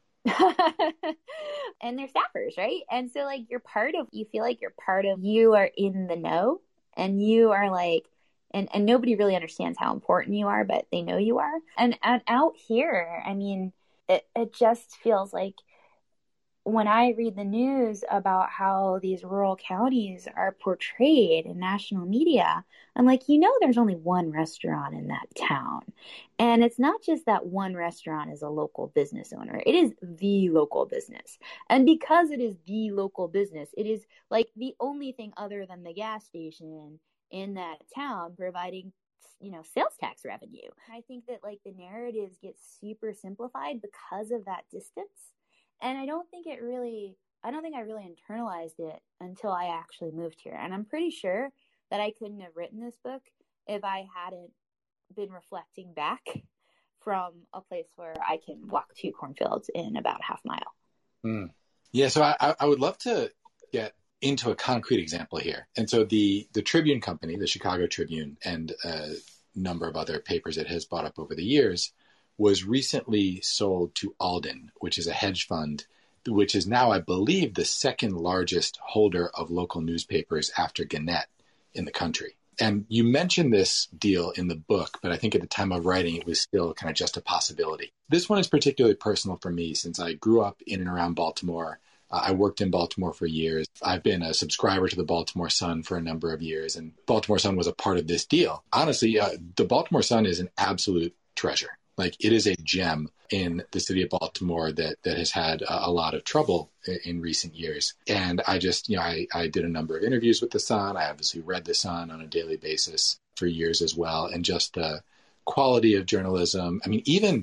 And they're staffers, right? And so like you feel like you're part of, you are in the know, and you are like, and nobody really understands how important you are, but they know you are. And out here, I mean, it just feels like when I read the news about how these rural counties are portrayed in national media, I'm like, there's only one restaurant in that town. And it's not just that one restaurant is a local business owner. It is the local business. And because it is the local business, it is like the only thing other than the gas station in that town providing sales tax revenue. I think that like the narratives get super simplified because of that distance. And I don't think I really internalized it until I actually moved here. And I'm pretty sure that I couldn't have written this book if I hadn't been reflecting back from a place where I can walk 2 cornfields in about a half mile. Yeah, so I would love to get into a concrete example here. And so the Tribune Company, the Chicago Tribune, and a number of other papers it has bought up over the years, was recently sold to Alden, which is a hedge fund, which is now, I believe, the second largest holder of local newspapers after Gannett in the country. And you mentioned this deal in the book, but I think at the time of writing, it was still kind of just a possibility. This one is particularly personal for me since I grew up in and around Baltimore. I worked in Baltimore for years. I've been a subscriber to the Baltimore Sun for a number of years, and Baltimore Sun was a part of this deal. Honestly, the Baltimore Sun is an absolute treasure. Like, it is a gem in the city of Baltimore that has had a lot of trouble in recent years. And I just, I did a number of interviews with the Sun. I obviously read the Sun on a daily basis for years as well. And just the quality of journalism. I mean, even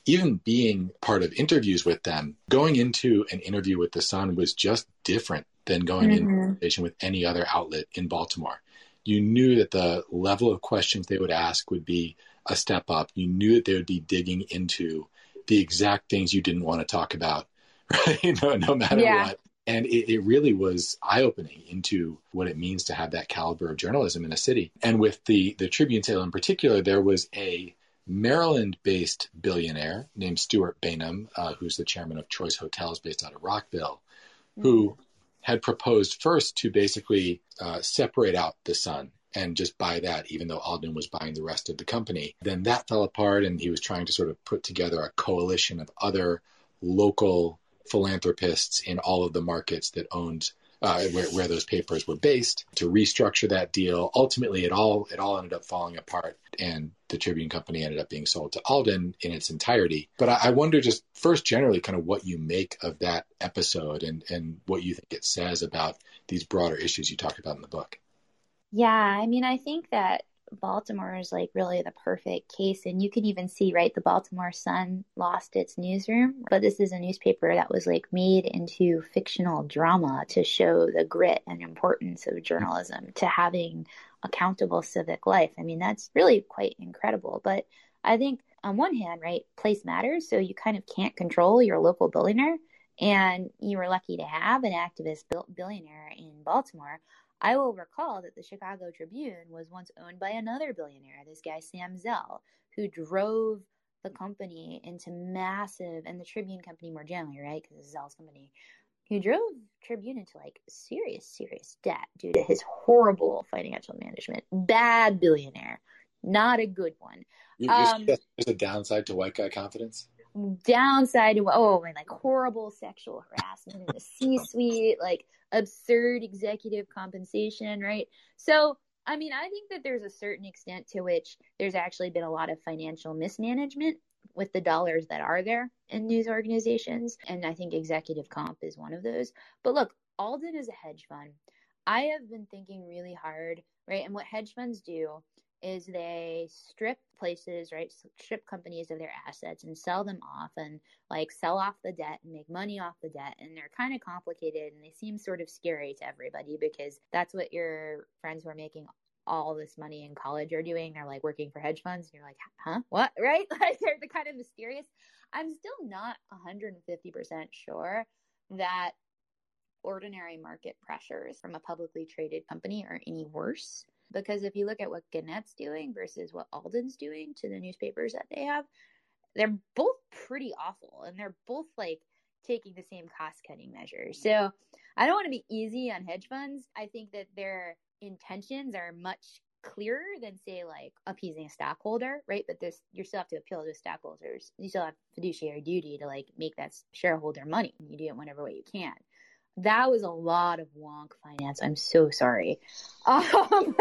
even being part of interviews with them, going into an interview with the Sun was just different than going into a conversation with any other outlet in Baltimore. You knew that the level of questions they would ask would be a step up. You knew that they would be digging into the exact things you didn't want to talk about, right? No matter what. And it really was eye-opening into what it means to have that caliber of journalism in a city. And with the Tribune sale in particular, there was a Maryland-based billionaire named Stuart Bainum, who's the chairman of Choice Hotels based out of Rockville, who had proposed first to basically separate out the Sun and just buy that, even though Alden was buying the rest of the company. Then that fell apart, and he was trying to sort of put together a coalition of other local philanthropists in all of the markets that owned where those papers were based to restructure that deal. Ultimately, it all ended up falling apart, and the Tribune Company ended up being sold to Alden in its entirety. But I wonder just first generally kind of what you make of that episode and what you think it says about these broader issues you talk about in the book. Yeah, I mean, I think that Baltimore is like really the perfect case. And you can even see, right, the Baltimore Sun lost its newsroom, but this is a newspaper that was like made into fictional drama to show the grit and importance of journalism to having accountable civic life. I mean, that's really quite incredible. But I think on one hand, right, place matters. So you kind of can't control your local billionaire. And you were lucky to have an activist billionaire in Baltimore. I will recall that the Chicago Tribune was once owned by another billionaire, this guy Sam Zell, who drove the company into massive, and the Tribune Company more generally, right, because it's Zell's company, who drove Tribune into like serious debt due to his horrible financial management. Bad billionaire, not a good one. There's a downside to white guy confidence? Downside to like horrible sexual harassment in the C-suite, like absurd executive compensation, right? So, I mean, I think that there's a certain extent to which there's actually been a lot of financial mismanagement with the dollars that are there in news organizations. And I think executive comp is one of those. But look, Alden is a hedge fund. I have been thinking really hard, right? And what hedge funds do is they strip places, right? Strip companies of their assets and sell them off and like sell off the debt and make money off the debt. And they're kind of complicated and they seem sort of scary to everybody because that's what your friends who are making all this money in college are doing. They're like working for hedge funds. And you're like, huh? What? Right? Like they're the kind of mysterious. I'm still not 150% sure that ordinary market pressures from a publicly traded company are any worse. Because if you look at what Gannett's doing versus what Alden's doing to the newspapers that they have, they're both pretty awful. And they're both like taking the same cost-cutting measures. So I don't want to be easy on hedge funds. I think that their intentions are much clearer than, say, like appeasing a stockholder, right? But you still have to appeal to stockholders. You still have fiduciary duty to like make that shareholder money. You do it whenever way you can. That was a lot of wonk finance. I'm so sorry. No,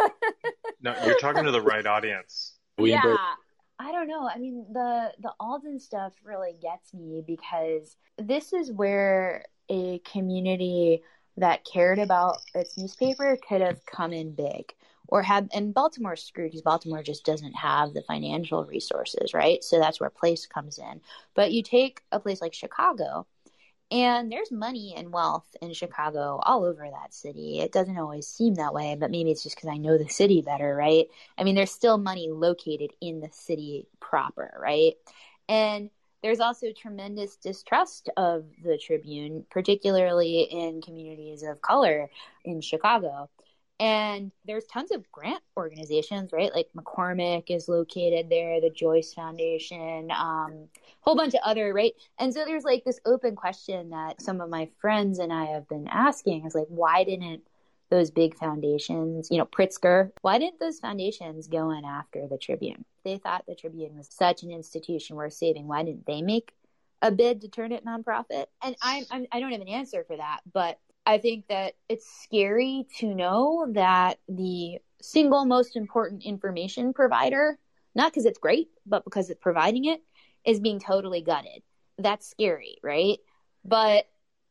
you're talking to the right audience. Yeah. I don't know. I mean, the Alden stuff really gets me because this is where a community that cared about its newspaper could have come in big and Baltimore's screwed because Baltimore just doesn't have the financial resources, right? So that's where place comes in. But you take a place like Chicago, and there's money and wealth in Chicago all over that city. It doesn't always seem that way, but maybe it's just because I know the city better, right? I mean, there's still money located in the city proper, right? And there's also tremendous distrust of the Tribune, particularly in communities of color in Chicago. And there's tons of grant organizations, right? Like McCormick is located there, the Joyce Foundation, whole bunch of other, right? And so there's like this open question that some of my friends and I have been asking is like, why didn't those big foundations, Pritzker, why didn't those foundations go in after the Tribune? They thought the Tribune was such an institution worth saving. Why didn't they make a bid to turn it nonprofit? And I don't have an answer for that, but I think that it's scary to know that the single most important information provider, not because it's great, but because it's providing it, is being totally gutted. That's scary, right? But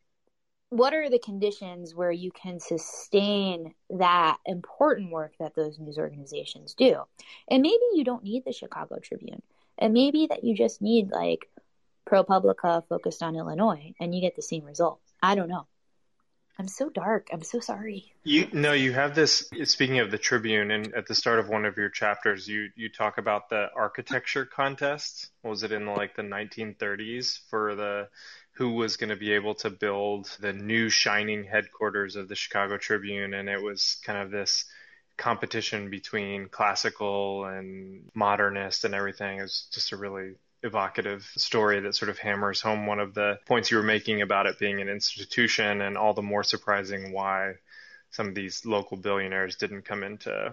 what are the conditions where you can sustain that important work that those news organizations do? And maybe you don't need the Chicago Tribune. And maybe that you just need like ProPublica focused on Illinois, and you get the same result. I don't know. I'm so dark. I'm so sorry. You have this, speaking of the Tribune, and at the start of one of your chapters, you talk about the architecture contest. Was it in the 1930s for who was going to be able to build the new shining headquarters of the Chicago Tribune? And it was kind of this competition between classical and modernist and everything. It was just a really evocative story that sort of hammers home one of the points you were making about it being an institution, and all the more surprising why some of these local billionaires didn't come in to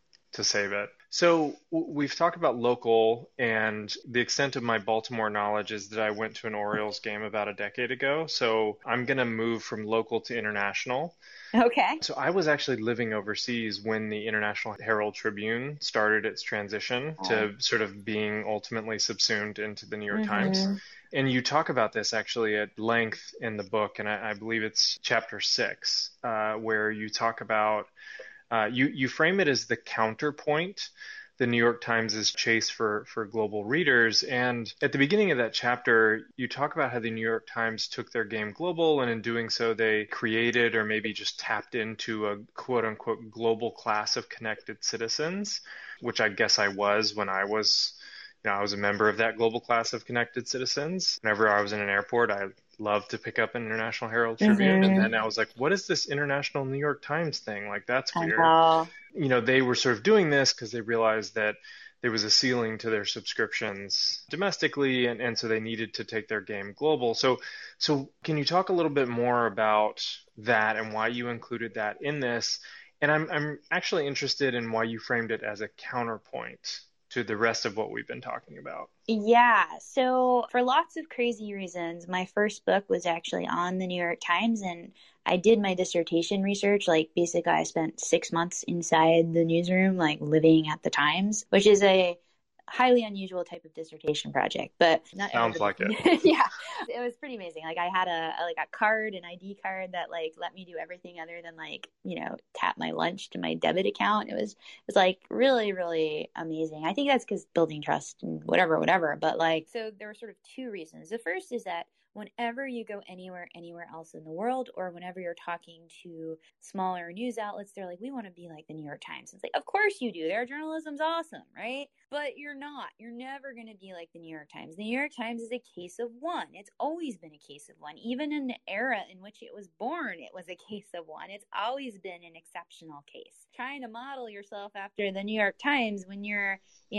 save it. So we've talked about local, and the extent of my Baltimore knowledge is that I went to an Orioles game about a decade ago. So I'm going to move from local to international. Okay. So I was actually living overseas when the International Herald Tribune started its transition to sort of being ultimately subsumed into the New York Times. And you talk about this actually at length in the book, and I believe it's chapter 6, where you talk about you frame it as the counterpoint, the New York Times' chase for global readers. And at the beginning of that chapter, you talk about how the New York Times took their game global, and in doing so, they created or maybe just tapped into a quote unquote global class of connected citizens, which I guess I was when I was a member of that global class of connected citizens. Whenever I was in an airport, I loved to pick up an International Herald Tribune. And then I was like, what is this International New York Times thing? That's weird. They were sort of doing this because they realized that there was a ceiling to their subscriptions domestically, and so they needed to take their game global. So can you talk a little bit more about that and why you included that in this? And I'm actually interested in why you framed it as a counterpoint to the rest of what we've been talking about. Yeah. So for lots of crazy reasons, my first book was actually on the New York Times, and I did my dissertation research. Basically, I spent 6 months inside the newsroom, living at the Times, which is a highly unusual type of dissertation project, but not sounds like it. Yeah, it was pretty amazing. I had a card, an ID card that let me do everything other than tap my lunch to my debit account. It was really, really amazing. I think that's because building trust and whatever, but so there were sort of two reasons. The first is that whenever you go anywhere else in the world, or whenever you're talking to smaller news outlets, they're like, we want to be like the New York Times. It's of course you do. Their journalism's awesome, right? But you're not. You're never going to be like the New York Times. The New York Times is a case of one. It's always been a case of one. Even in the era in which it was born, it was a case of one. It's always been an exceptional case. Trying to model yourself after the New York Times when you're,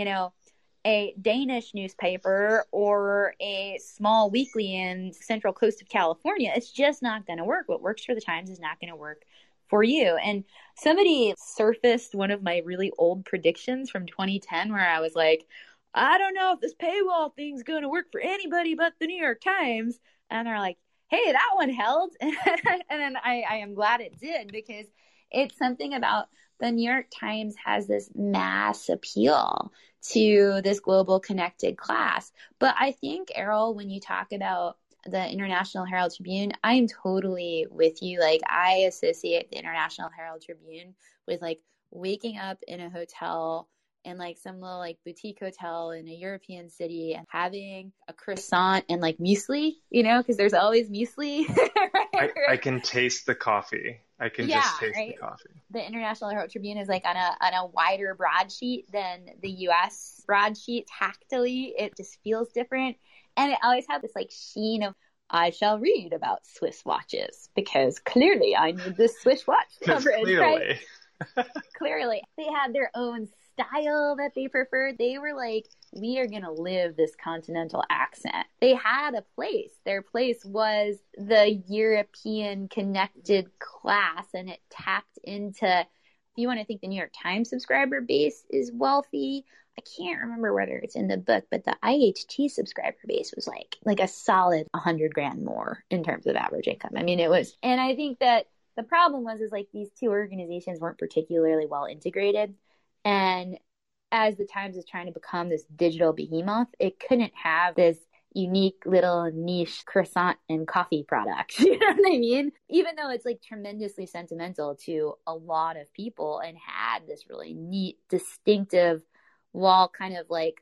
a Danish newspaper or a small weekly in Central Coast of California, it's just not going to work. What works for the Times is not going to work for you. And somebody surfaced one of my really old predictions from 2010 where I was like, I don't know if this paywall thing's going to work for anybody but the New York Times. And they're like, hey, that one held. And then I am glad it did, because it's something about the New York Times has this mass appeal to this global connected class. But I think, Errol, when you talk about the International Herald Tribune, I'm totally with you. I associate the International Herald Tribune with waking up in a hotel in some little boutique hotel in a European city and having a croissant and muesli, because there's always muesli. Right? I can taste the coffee. I can just taste the coffee. The International Herald Tribune is on a wider broadsheet than the U.S. broadsheet. Tactily, it just feels different. And it always had this sheen of, I shall read about Swiss watches, because clearly I need this Swiss watch coverage. Clearly. Right? Clearly. They had their own style that they preferred. They were we are going to live this continental accent. They had a place. Their place was the European connected class, and it tapped into, if you want to think the New York Times subscriber base is wealthy, I can't remember whether it's in the book, but the IHT subscriber base was like a solid $100,000 more in terms of average income. I mean, it was, and I think that the problem was these two organizations weren't particularly well integrated. And as the Times is trying to become this digital behemoth, it couldn't have this unique little niche croissant and coffee product. You know what I mean? Even though it's tremendously sentimental to a lot of people and had this really neat, distinctive, while kind of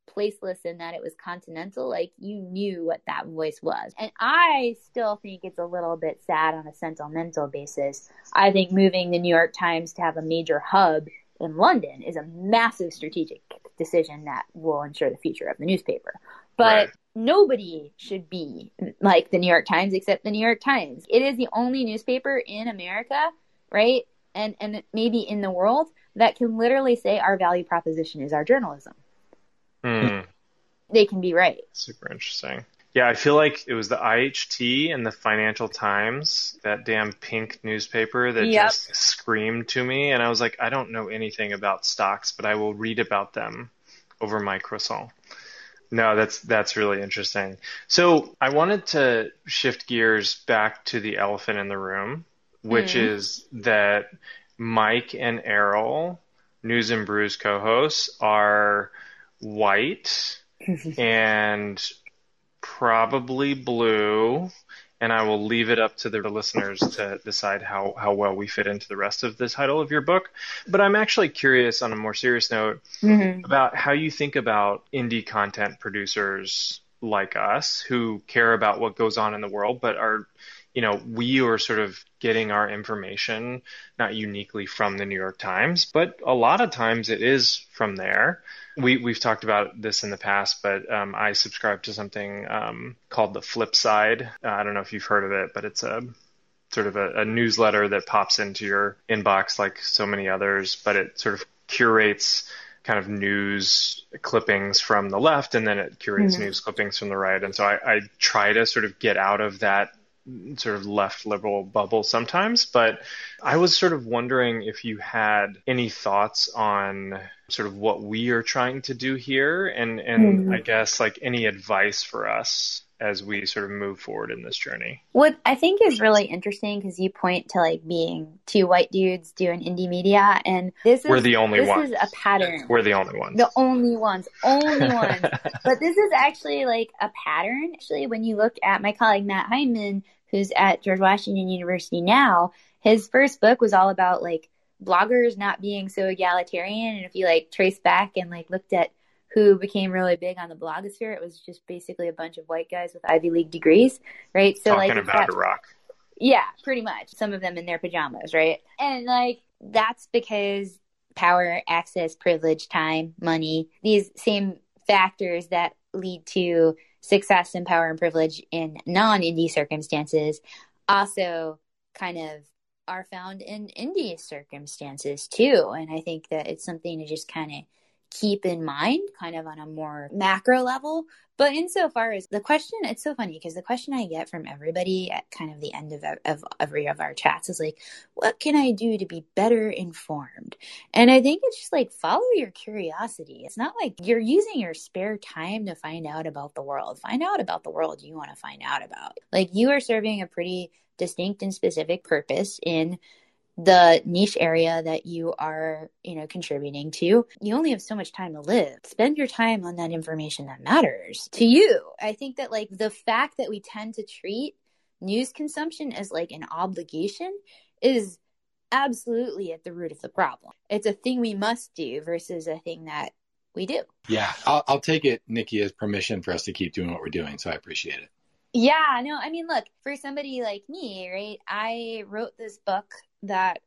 placeless in that it was continental, like you knew what that voice was. And I still think it's a little bit sad on a sentimental basis. I think moving the New York Times to have a major hub in London is a massive strategic decision that will ensure the future of the newspaper. But nobody should be like the New York Times except the New York Times. It is the only newspaper in America, right? And maybe in the world that can literally say our value proposition is our journalism. They can be right. Super interesting. Yeah, I feel like it was the IHT and the Financial Times, that damn pink newspaper that just screamed to me. And I was like, I don't know anything about stocks, but I will read about them over my croissant. No, that's really interesting. So I wanted to shift gears back to the elephant in the room, which is that Mike and Errol, News and Brews co-hosts, are white and probably blue. And I will leave it up to the listeners to decide how well we fit into the rest of the title of your book. But I'm actually curious, on a more serious note, about how you think about indie content producers like us who care about what goes on in the world, but are, we are sort of getting our information not uniquely from the New York Times, but a lot of times it is from there. We've talked about this in the past, but I subscribe to something called The Flip Side. I don't know if you've heard of it, but it's a sort of a newsletter that pops into your inbox like so many others, but it sort of curates kind of news clippings from the left, and then it curates news clippings from the right. And so I try to sort of get out of that sort of left liberal bubble sometimes, but I was sort of wondering if you had any thoughts on sort of what we are trying to do here, and I guess like any advice for us as we sort of move forward in this journey. What I think is really interesting, because you point to like being two white dudes doing indie media, and we're the only ones. This is a pattern. We're the only ones. The only ones. But this is actually like a pattern. Actually, when you look at my colleague Matt Heinemann, who's at George Washington University now, his first book was all about like bloggers not being so egalitarian. And if you like trace back and like looked at who became really big on the blogosphere, it was just basically a bunch of white guys with Ivy League degrees, right? So talking about Iraq. Yeah, pretty much. Some of them in their pajamas, right? And like that's because power, access, privilege, time, money, these same factors that lead to success and power and privilege in non-indie circumstances also kind of are found in indie circumstances too. And I think that it's something to just kind of keep in mind kind of on a more macro level. But insofar as the question, it's so funny because the question I get from everybody at kind of the end of every of our chats is like, what can I do to be better informed? And I think it's just like, follow your curiosity. It's not like you're using your spare time to find out about the world. Find out about the world you want to find out about. Like you are serving a pretty distinct and specific purpose in the niche area that you are, contributing to. You only have so much time to live. Spend your time on that information that matters to you. I think that like the fact that we tend to treat news consumption as like an obligation is absolutely at the root of the problem. It's a thing we must do versus a thing that we do. Yeah, I'll take it, Nikki, as permission for us to keep doing what we're doing. So I appreciate it. Yeah, no, I mean, look, for somebody like me, right, I wrote this book that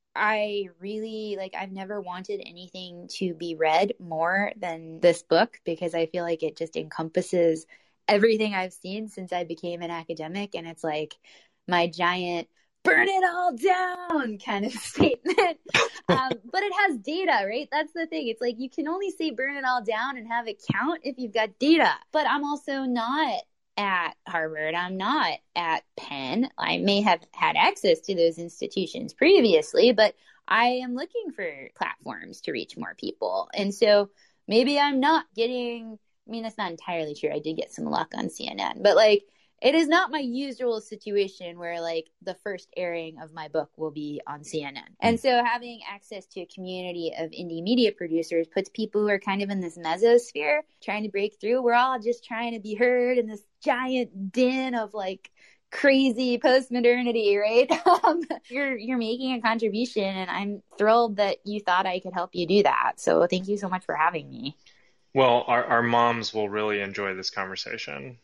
I really like. I've never wanted anything to be read more than this book because I feel like it just encompasses everything I've seen since I became an academic. And it's like my giant burn it all down kind of statement. But it has data, right? That's the thing. It's like you can only say burn it all down and have it count if you've got data. But I'm also not at Harvard. I'm not at Penn. I may have had access to those institutions previously, but I am looking for platforms to reach more people. And so maybe I'm not getting, that's not entirely true. I did get some luck on CNN, but like, it is not my usual situation where like the first airing of my book will be on CNN. And so having access to a community of indie media producers puts people who are kind of in this mesosphere trying to break through. We're all just trying to be heard in this giant din of like crazy post-modernity, right? You're making a contribution and I'm thrilled that you thought I could help you do that. So thank you so much for having me. Well, our moms will really enjoy this conversation.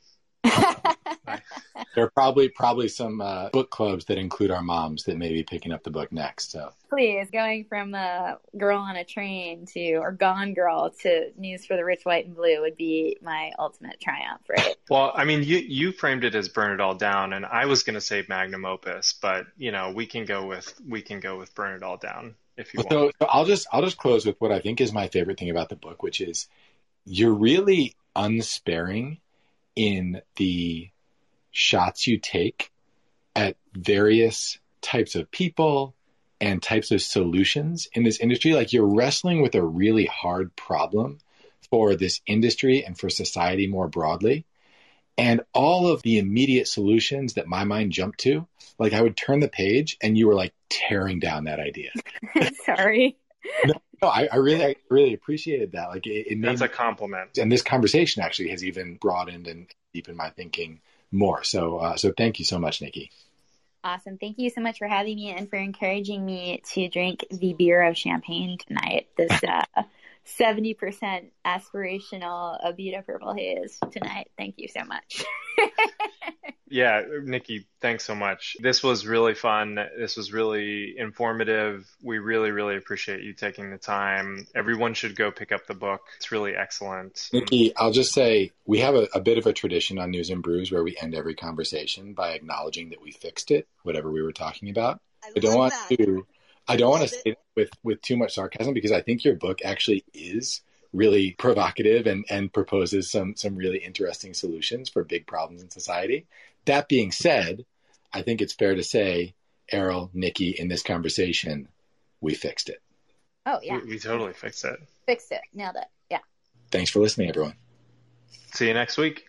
There are probably some book clubs that include our moms that may be picking up the book next. So Please, going from a girl on a train to, or Gone Girl to News for the Rich, White, and Blue would be my ultimate triumph, right? Well, I mean, you framed it as Burn It All Down, and I was going to say magnum opus, but we can go with Burn It All Down if you want. So I'll just close with what I think is my favorite thing about the book, which is you're really unsparing in the shots you take at various types of people and types of solutions in this industry. Like, you're wrestling with a really hard problem for this industry and for society more broadly. And all of the immediate solutions that my mind jumped to, like, I would turn the page and you were like tearing down that idea. Sorry. No, I really appreciated that. Like, it made That's a compliment. and this conversation actually has even broadened and deepened my thinking more. So thank you so much, Nikki. Awesome. Thank you so much for having me and for encouraging me to drink the beer of champagne tonight. This 70% aspirational Abita Purple Haze tonight. Thank you so much. Yeah, Nikki, thanks so much. This was really fun. This was really informative. We really, really appreciate you taking the time. Everyone should go pick up the book. It's really excellent. Nikki, I'll just say we have a bit of a tradition on News and Brews where we end every conversation by acknowledging that we fixed it, whatever we were talking about. I don't want to say it with too much sarcasm, because I think your book actually is really provocative and proposes some really interesting solutions for big problems in society. That being said, I think it's fair to say, Errol, Nikki, in this conversation, we fixed it. Oh, yeah. We totally fixed it. Fixed it. Nailed it. Yeah. Thanks for listening, everyone. See you next week.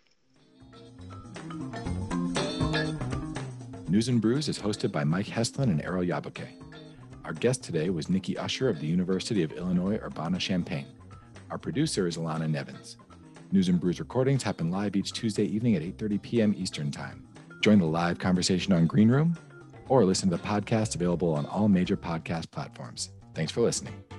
News and Brews is hosted by Mike Heslin and Errol Yabuke. Our guest today was Nikki Usher of the University of Illinois Urbana-Champaign. Our producer is Alana Nevins. News and Brews recordings happen live each Tuesday evening at 8:30 p.m. Eastern Time. Join the live conversation on Green Room or listen to the podcast available on all major podcast platforms. Thanks for listening.